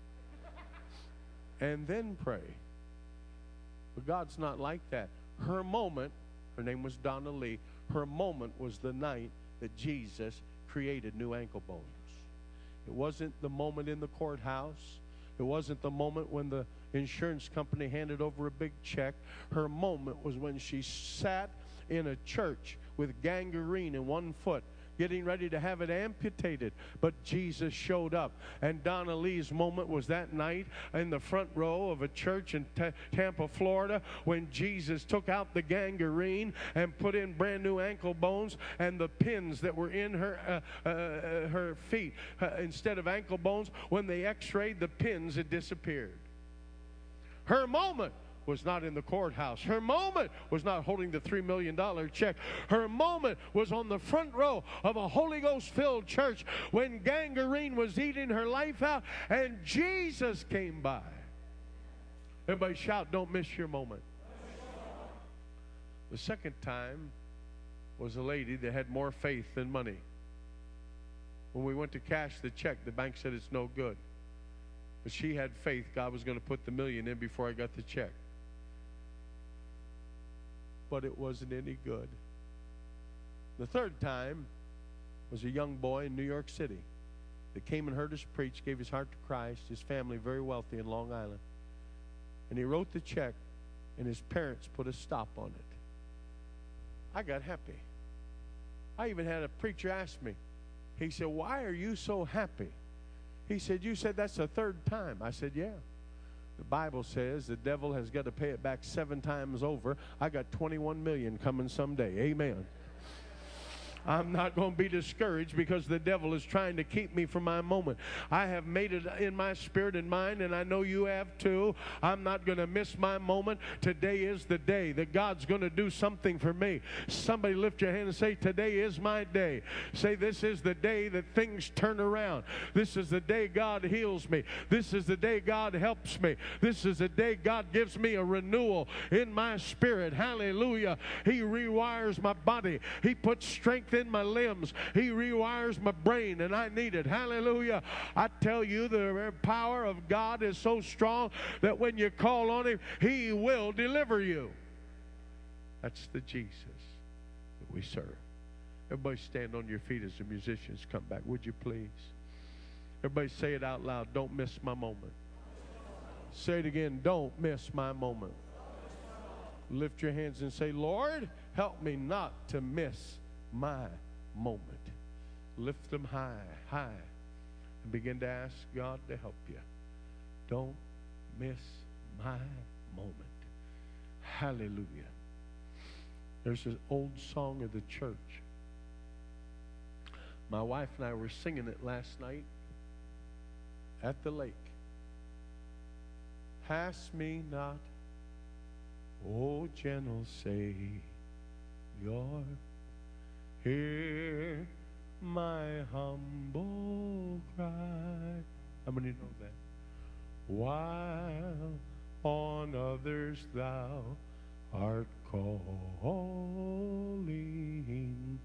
and then pray? But God's not like that. Her moment, her name was Donna Lee, her moment was the night that Jesus created new ankle bones. It wasn't the moment in the courthouse. It wasn't the moment when the insurance company handed over a big check. Her moment was when she sat in a church with gangrene in one foot, getting ready to have it amputated. But Jesus showed up. And Donna Lee's moment was that night in the front row of a church in T- Tampa, Florida, when Jesus took out the gangrene and put in brand new ankle bones, and the pins that were in her uh, uh, her feet, uh, instead of ankle bones, when they x-rayed, the pins had disappeared. Her moment was not in the courthouse. Her moment was not holding the three million dollar check. Her moment was on the front row of a Holy Ghost-filled church when gangrene was eating her life out and Jesus came by. Everybody shout, don't miss your moment. The second time was a lady that had more faith than money. When we went to cash the check, the bank said it's no good. But she had faith God was going to put the million in before I got the check. But it wasn't any good. The third time was a young boy in New York City that came and heard us preach, gave his heart to Christ, his family very wealthy in Long Island. And he wrote the check, and his parents put a stop on it. I got happy. I even had a preacher ask me, he said, why are you so happy? He said, you said that's the third time. I said, yeah. The Bible says the devil has got to pay it back seven times over. I got twenty-one million coming someday. Amen. I'm not going to be discouraged because the devil is trying to keep me from my moment. I have made it in my spirit and mind, and I know you have too. I'm not going to miss my moment. Today is the day that God's going to do something for me. Somebody lift your hand and say, today is my day. Say, this is the day that things turn around. This is the day God heals me. This is the day God helps me. This is the day God gives me a renewal in my spirit. Hallelujah. He rewires my body. He puts strength in my limbs. He rewires my brain, and I need it. Hallelujah. I tell you, the power of God is so strong that when you call on Him, He will deliver you. That's the Jesus that we serve. Everybody stand on your feet as the musicians come back. Would you please? Everybody say it out loud. Don't miss my moment. Say it again. Don't miss my moment. Lift your hands and say, Lord, help me not to miss my moment. Lift them high, high, and begin to ask God to help you. Don't miss my moment. Hallelujah. There's an old song of the church. My wife and I were singing it last night at the lake. Pass me not, O gentle Savior, hear my humble cry. How many know that? While on others thou art calling,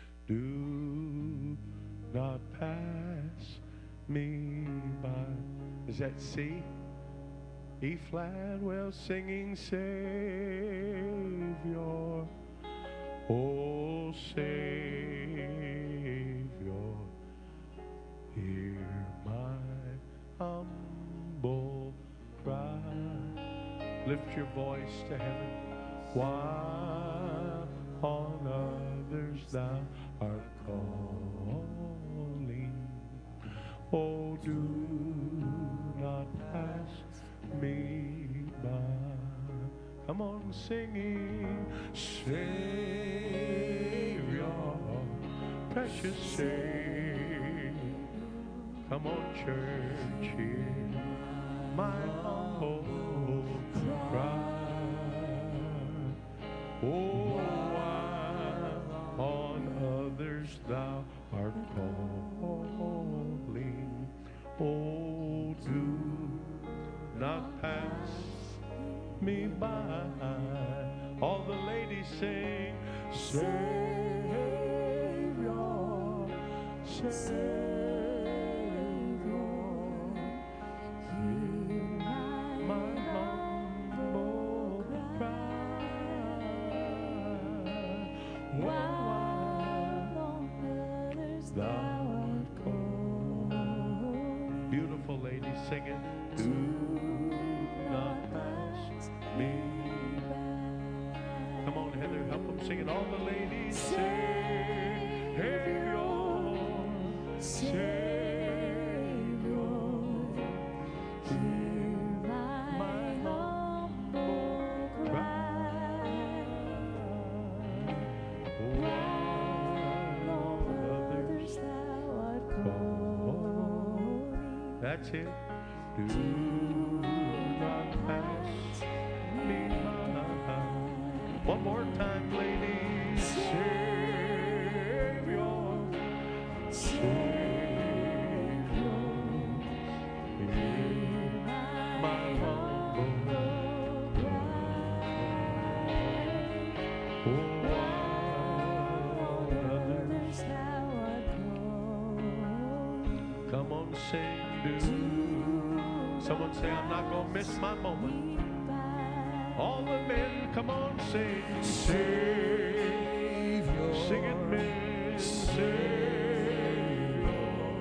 do not pass me by. Is that C? E flat, well, singing Savior, oh Savior, hear my humble cry. Lift your voice to heaven. While on others thou art calling, oh, do not pass me by. Come on, singing, Savior, precious Savior. Come on, church, hear my humble cry. Oh, while on others thou art calling, oh, do not pass me by. All the ladies sing, Savior, Savior, hear my humble cry. While on others thou art calling. Beautiful ladies singing, do not pass me. Come on, Heather, help them sing it. All the ladies sing, Savior, Savior, hear my humble cry. While on others thou art calling. That's it. Do not pass me by. One more time, ladies. Savior, Savior, hear my humble cry. Oh, while others thou art calling. Come on, sing, do. Someone say, I'm not going to miss my moment. All the men, come on, sing. Savior. Sing it, men. Savior.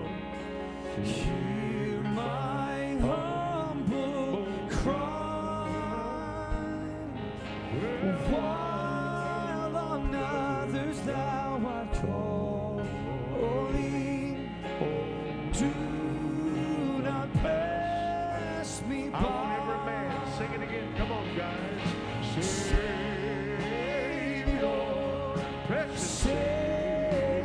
Hear my humble cry. While on others thou art calling, do not pass me by. I want every man. Sing it again. Come on, guys. Savior, precious Savior.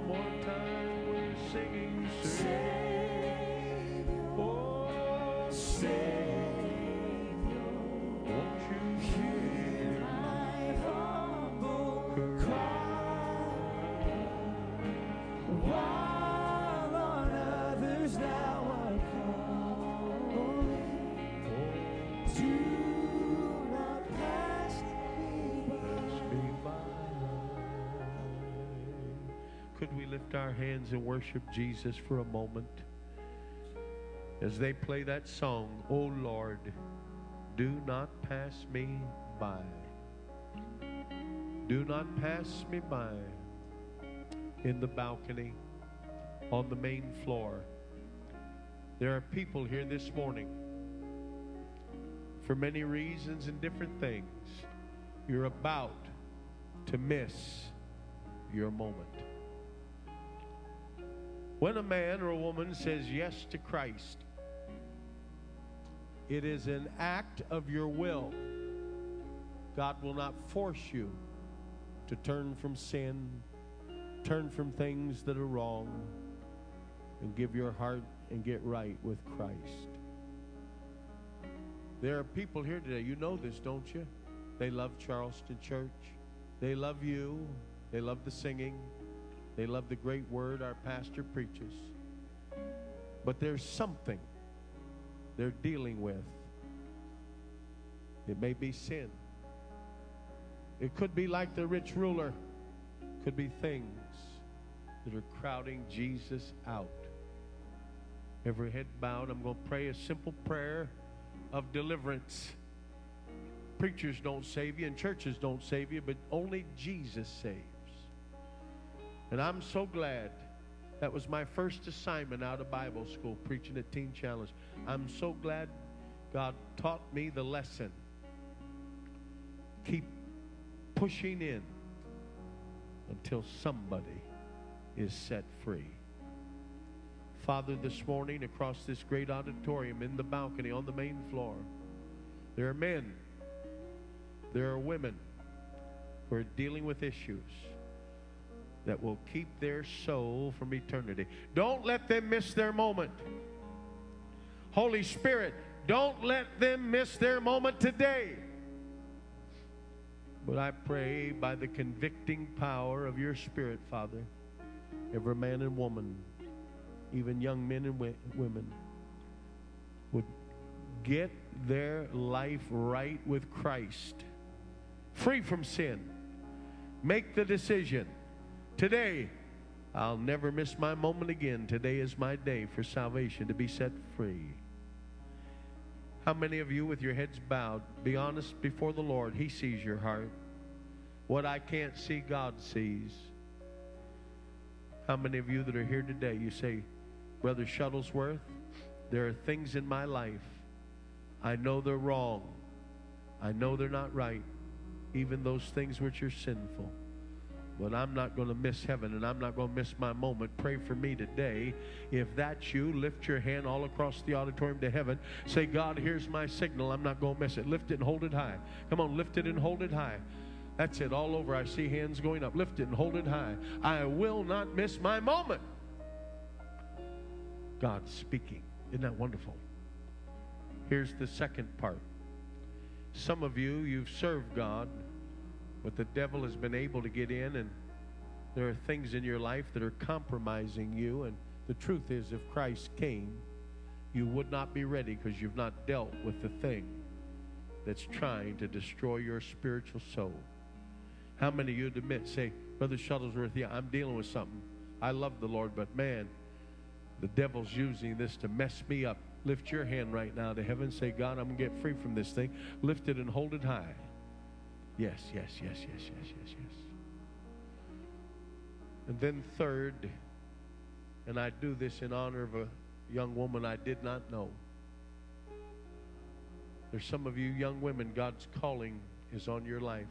more time we're singing, Savior, oh Savior, won't you hear my humble cry? While on others thou art calling, do not pass me by. Could we lift our hands and worship Jesus for a moment? As they play that song, "Oh Lord, do not pass me by. Do not pass me by." In the balcony, on the main floor, there are people here this morning. For many reasons and different things, you're about to miss your moment. When a man or a woman says yes to Christ, it is an act of your will. God will not force you to turn from sin, turn from things that are wrong, and give your heart and get right with Christ. There are people here today, you know this, don't you? They love Charleston Church. They love you. They love the singing. They love the great word our pastor preaches. But there's something they're dealing with. It may be sin. It could be like the rich ruler. It could be things that are crowding Jesus out. Every head bowed, I'm going to pray a simple prayer of deliverance. Preachers don't save you and churches don't save you, but only Jesus saves. And I'm so glad that was my first assignment out of Bible school, preaching at Teen Challenge. I'm so glad God taught me the lesson. Keep pushing in until somebody is set free. Father, this morning across this great auditorium, in the balcony, on the main floor, there are men, there are women who are dealing with issues that will keep their soul from eternity. Don't let them miss their moment. Holy Spirit, don't let them miss their moment today. But I pray by the convicting power of your Spirit, Father, every man and woman, even young men and women, would get their life right with Christ, free from sin. Make the decision. Today, I'll never miss my moment again. Today is my day for salvation, to be set free. How many of you with your heads bowed, be honest before the Lord? He sees your heart. What I can't see, God sees. How many of you that are here today, you say, Brother Shuttlesworth, there are things in my life, I know they're wrong. I know they're not right. Even those things which are sinful. But I'm not going to miss heaven, and I'm not going to miss my moment. Pray for me today. If that's you, lift your hand all across the auditorium to heaven. Say, God, here's my signal. I'm not going to miss it. Lift it and hold it high. Come on, lift it and hold it high. That's it, all over. I see hands going up. Lift it and hold it high. I will not miss my moment. God's speaking. Isn't that wonderful? Here's the second part. Some of you, you've served God, but the devil has been able to get in, and there are things in your life that are compromising you. And the truth is, if Christ came, you would not be ready because you've not dealt with the thing that's trying to destroy your spiritual soul. How many of you would admit, say, Brother Shuttlesworth, yeah, I'm dealing with something. I love the Lord, but man, the devil's using this to mess me up. Lift your hand right now to heaven. Say, God, I'm going to get free from this thing. Lift it and hold it high. Yes, yes, yes, yes, yes, yes, yes. And then third, and I do this in honor of a young woman I did not know. There's some of you young women, God's calling is on your life.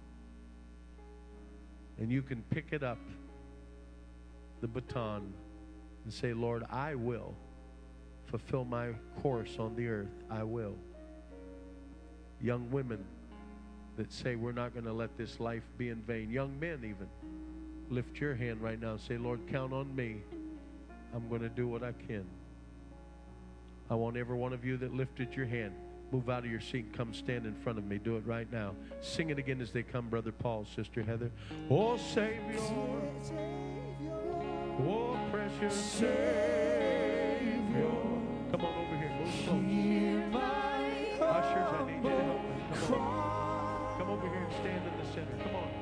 And you can pick it up, the baton, and say, Lord, I will fulfill my course on the earth. I will. Young women that say we're not going to let this life be in vain. Young men even lift your hand right now and say, Lord, count on me. I'm going to do what I can. I want every one of you that lifted your hand, move out of your seat and come stand in front of me. Do it right now. Sing it again as they come, Brother Paul, Sister Heather. Oh, Savior. Oh, precious Savior. Come on over here. Move close. Ushers, I need you to help me. Come on. Come over here and stand in the center. Come on.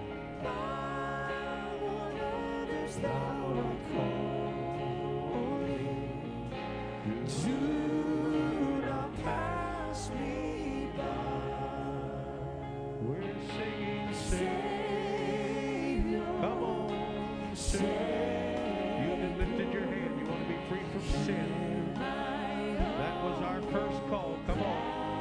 Do not pass me by. We're singing, Savior. Come on, Savior. You that lifted your hand, you want to be free from sin. That was our first call. Come on.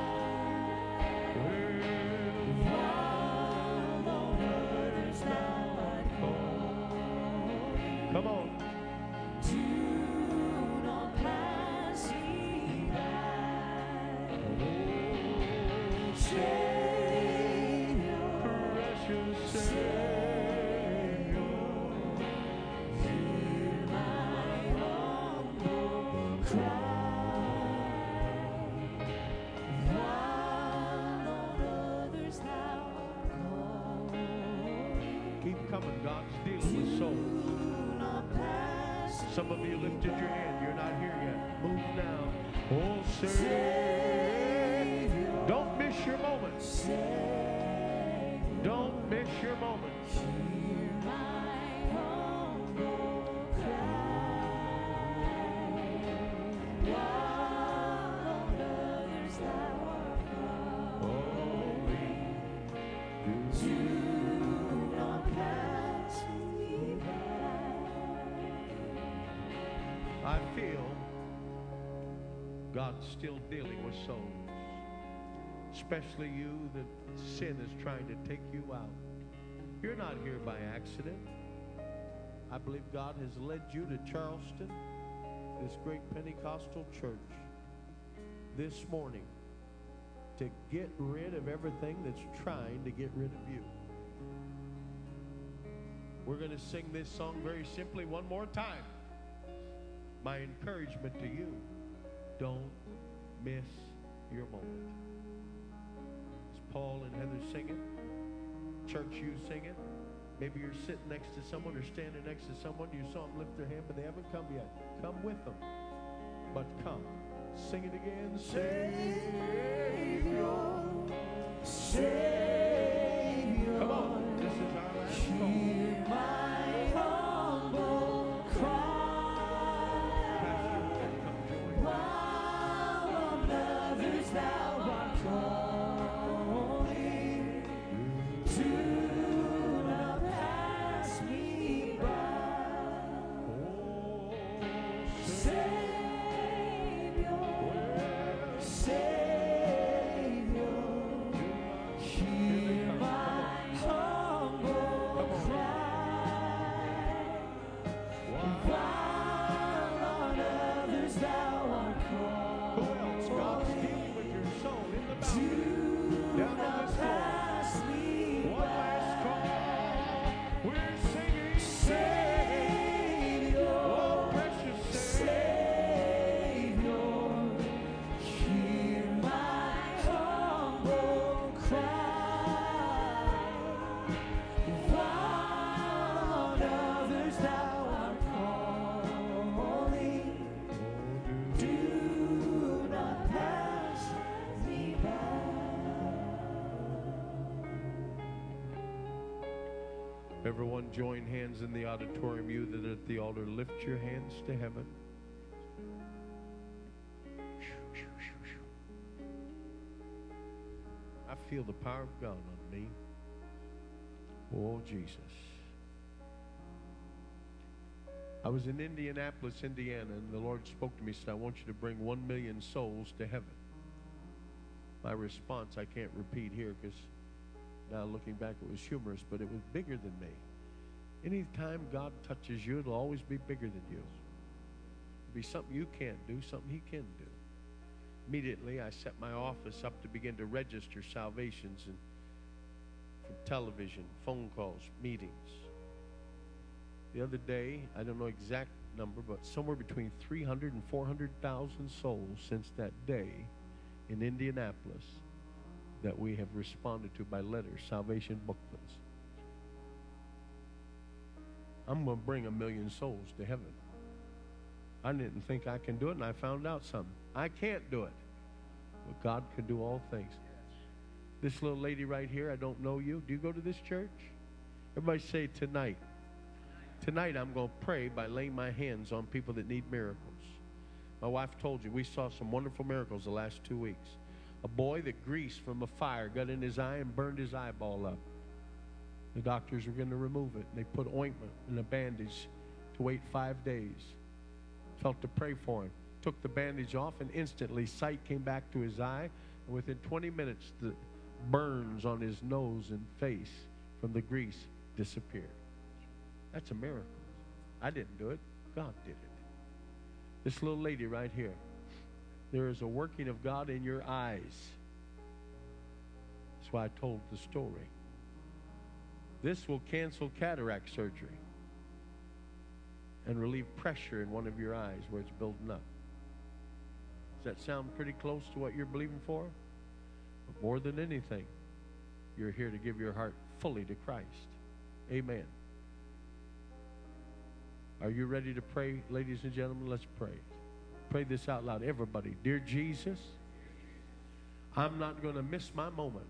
Come on. Do not pass me by. Savior, Precious Savior. hear my humble cry. While on others thou art calling. Keep coming. God's dealing with souls. Some of you lifted your hand. You're not here yet. Move now. Oh, Savior. Don't miss your moment. Don't miss your moment. Hear my humble cry. While on others thou art calling. Do not pass me by. I feel God's still dealing with souls, especially you that sin is trying to take you out. You're not here by accident. I believe God has led you to Charleston, this great Pentecostal church, this morning to get rid of everything that's trying to get rid of you. We're going to sing this song very simply one more time. My encouragement to you, don't miss your moment. As Paul and Heather sing it, church, you sing it. Maybe you're sitting next to someone or standing next to someone. You saw them lift their hand, but they haven't come yet. Come with them. But come. Sing it again. Savior. Savior. Come on. This is our last call. Hear my humble cry. While on others thou art calling, do not pass me by. Savior, Savior, hear my humble cry. While on others thou art Who else? God's dealing with your soul in the mountain. do Down on not this floor. pass me One last by. call. We're singing. Savior, Oh, precious Savior. Savior, hear my humble cry. While on others thou art calling, do not pass me by. Everyone join hands in the auditorium. You that are at the altar, lift your hands to heaven. I feel the power of God on me. Oh, Jesus. I was in Indianapolis, Indiana, and the Lord spoke to me and said, I want you to bring one million souls to heaven. My response I can't repeat here because now looking back it was humorous, but it was bigger than me. Anytime God touches you, it'll always be bigger than you. It'll be something you can't do, something He can do. Immediately, I set my office up to begin to register salvations and from television, phone calls, meetings. the other day, I don't know exact number, but somewhere between three hundred and four hundred thousand souls since that day in Indianapolis that we have responded to by letter, salvation booklets. I'm going to bring a million souls to heaven. I didn't think I can do it, and I found out something. I can't do it, but God can do all things. This little lady right here, I don't know you. Do you go to this church? Everybody say tonight. Tonight I'm going to pray by laying my hands on people that need miracles. My wife told you we saw some wonderful miracles the last two weeks. A boy that grease from a fire got in his eye and burned his eyeball up. The doctors were going to remove it. They put ointment and a bandage to wait five days. Felt to pray for him. Took the bandage off, and instantly sight came back to his eye. And within twenty minutes, the burns on his nose and face from the grease disappeared. That's a miracle. I didn't do it. God did it. This little lady right here. There is a working of God in your eyes. That's why I told the story. This will cancel cataract surgery and relieve pressure in one of your eyes where it's building up. Does that sound pretty close to what you're believing for? But more than anything, you're here to give your heart fully to Christ. Amen. Are you ready to pray, ladies and gentlemen? Let's pray. Pray this out loud. Everybody, dear Jesus, I'm not going to miss my moment.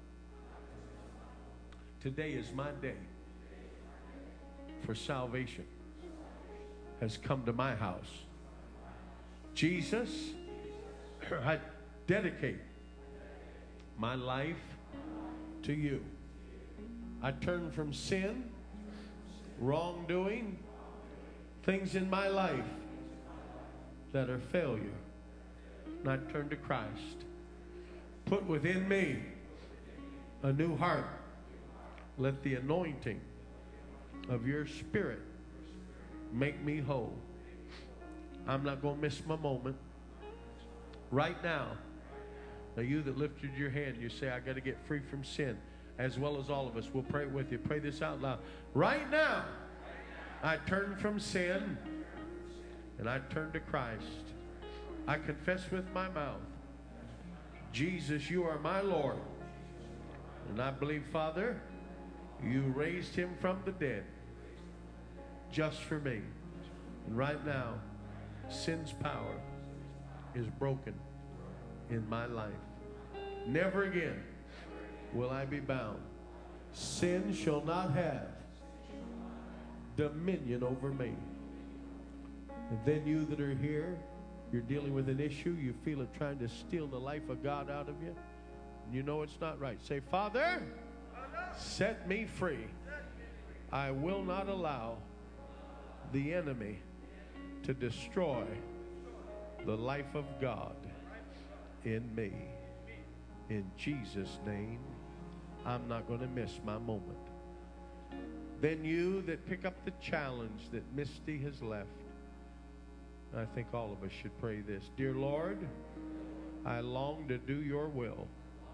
Today is my day for salvation has come to my house. Jesus, I dedicate my life to you. I turn from sin, wrongdoing, things in my life that are failure, and I turn to Christ. Put within me a new heart. Let the anointing of your Spirit make me whole. I'm not going to miss my moment. Right now, now you that lifted your hand, you say, I got to get free from sin, as well as all of us. We'll pray with you. Pray this out loud. Right now, I turn from sin and I turn to Christ. I confess with my mouth, Jesus, you are my Lord. And I believe, Father, you raised him from the dead just for me. And right now, sin's power is broken in my life. Never again will I be bound. Sin shall not have dominion over me. And then you that are here, you're dealing with an issue, you feel it trying to steal the life of God out of you, and you know it's not right. Say, Father, set me free. I will not allow the enemy to destroy the life of God in me. In Jesus' name, I'm not going to miss my moment. Then you that pick up the challenge that Misty has left, I think all of us should pray this. Dear Lord, I long to do your will.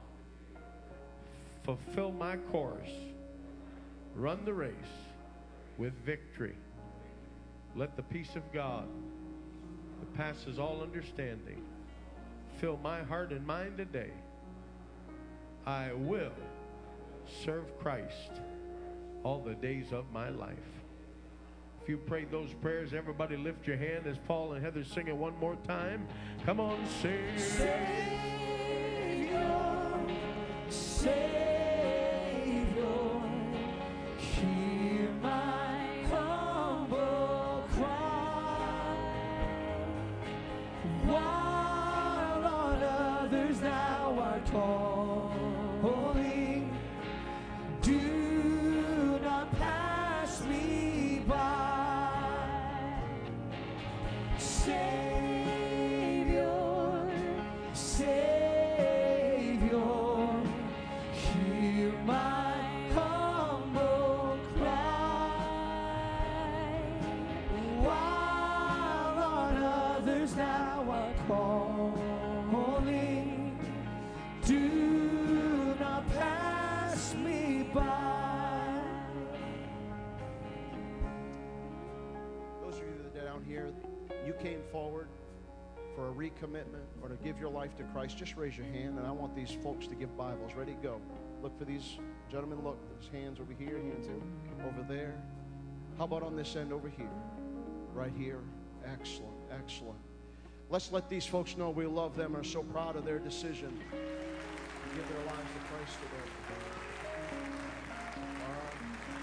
Fulfill my course. Run the race with victory. Let the peace of God that passes all understanding fill my heart and mind today. I will serve Christ all the days of my life. If you prayed those prayers, everybody lift your hand as Paul and Heather sing it one more time. Come on, sing. Savior, Savior, hear my humble cry. While on others thou art calling, do not pass me by. Savior, Savior, hear my humble cry. While on others thou art calling, do not pass me by. down here, you came forward for a recommitment or to give your life to Christ, just raise your hand, and I want these folks to give Bibles. Ready, go. Look for these gentlemen. Look, there's hands over here, hands in, over there. How about on this end over here? Right here. Excellent, excellent. Let's let these folks know we love them and are so proud of their decision to give their lives to Christ today. All right.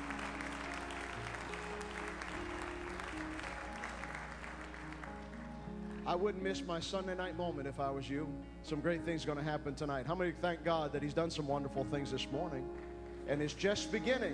I wouldn't miss my Sunday night moment if I was you. Some great things are going to happen tonight. How many thank God that He's done some wonderful things this morning and is just beginning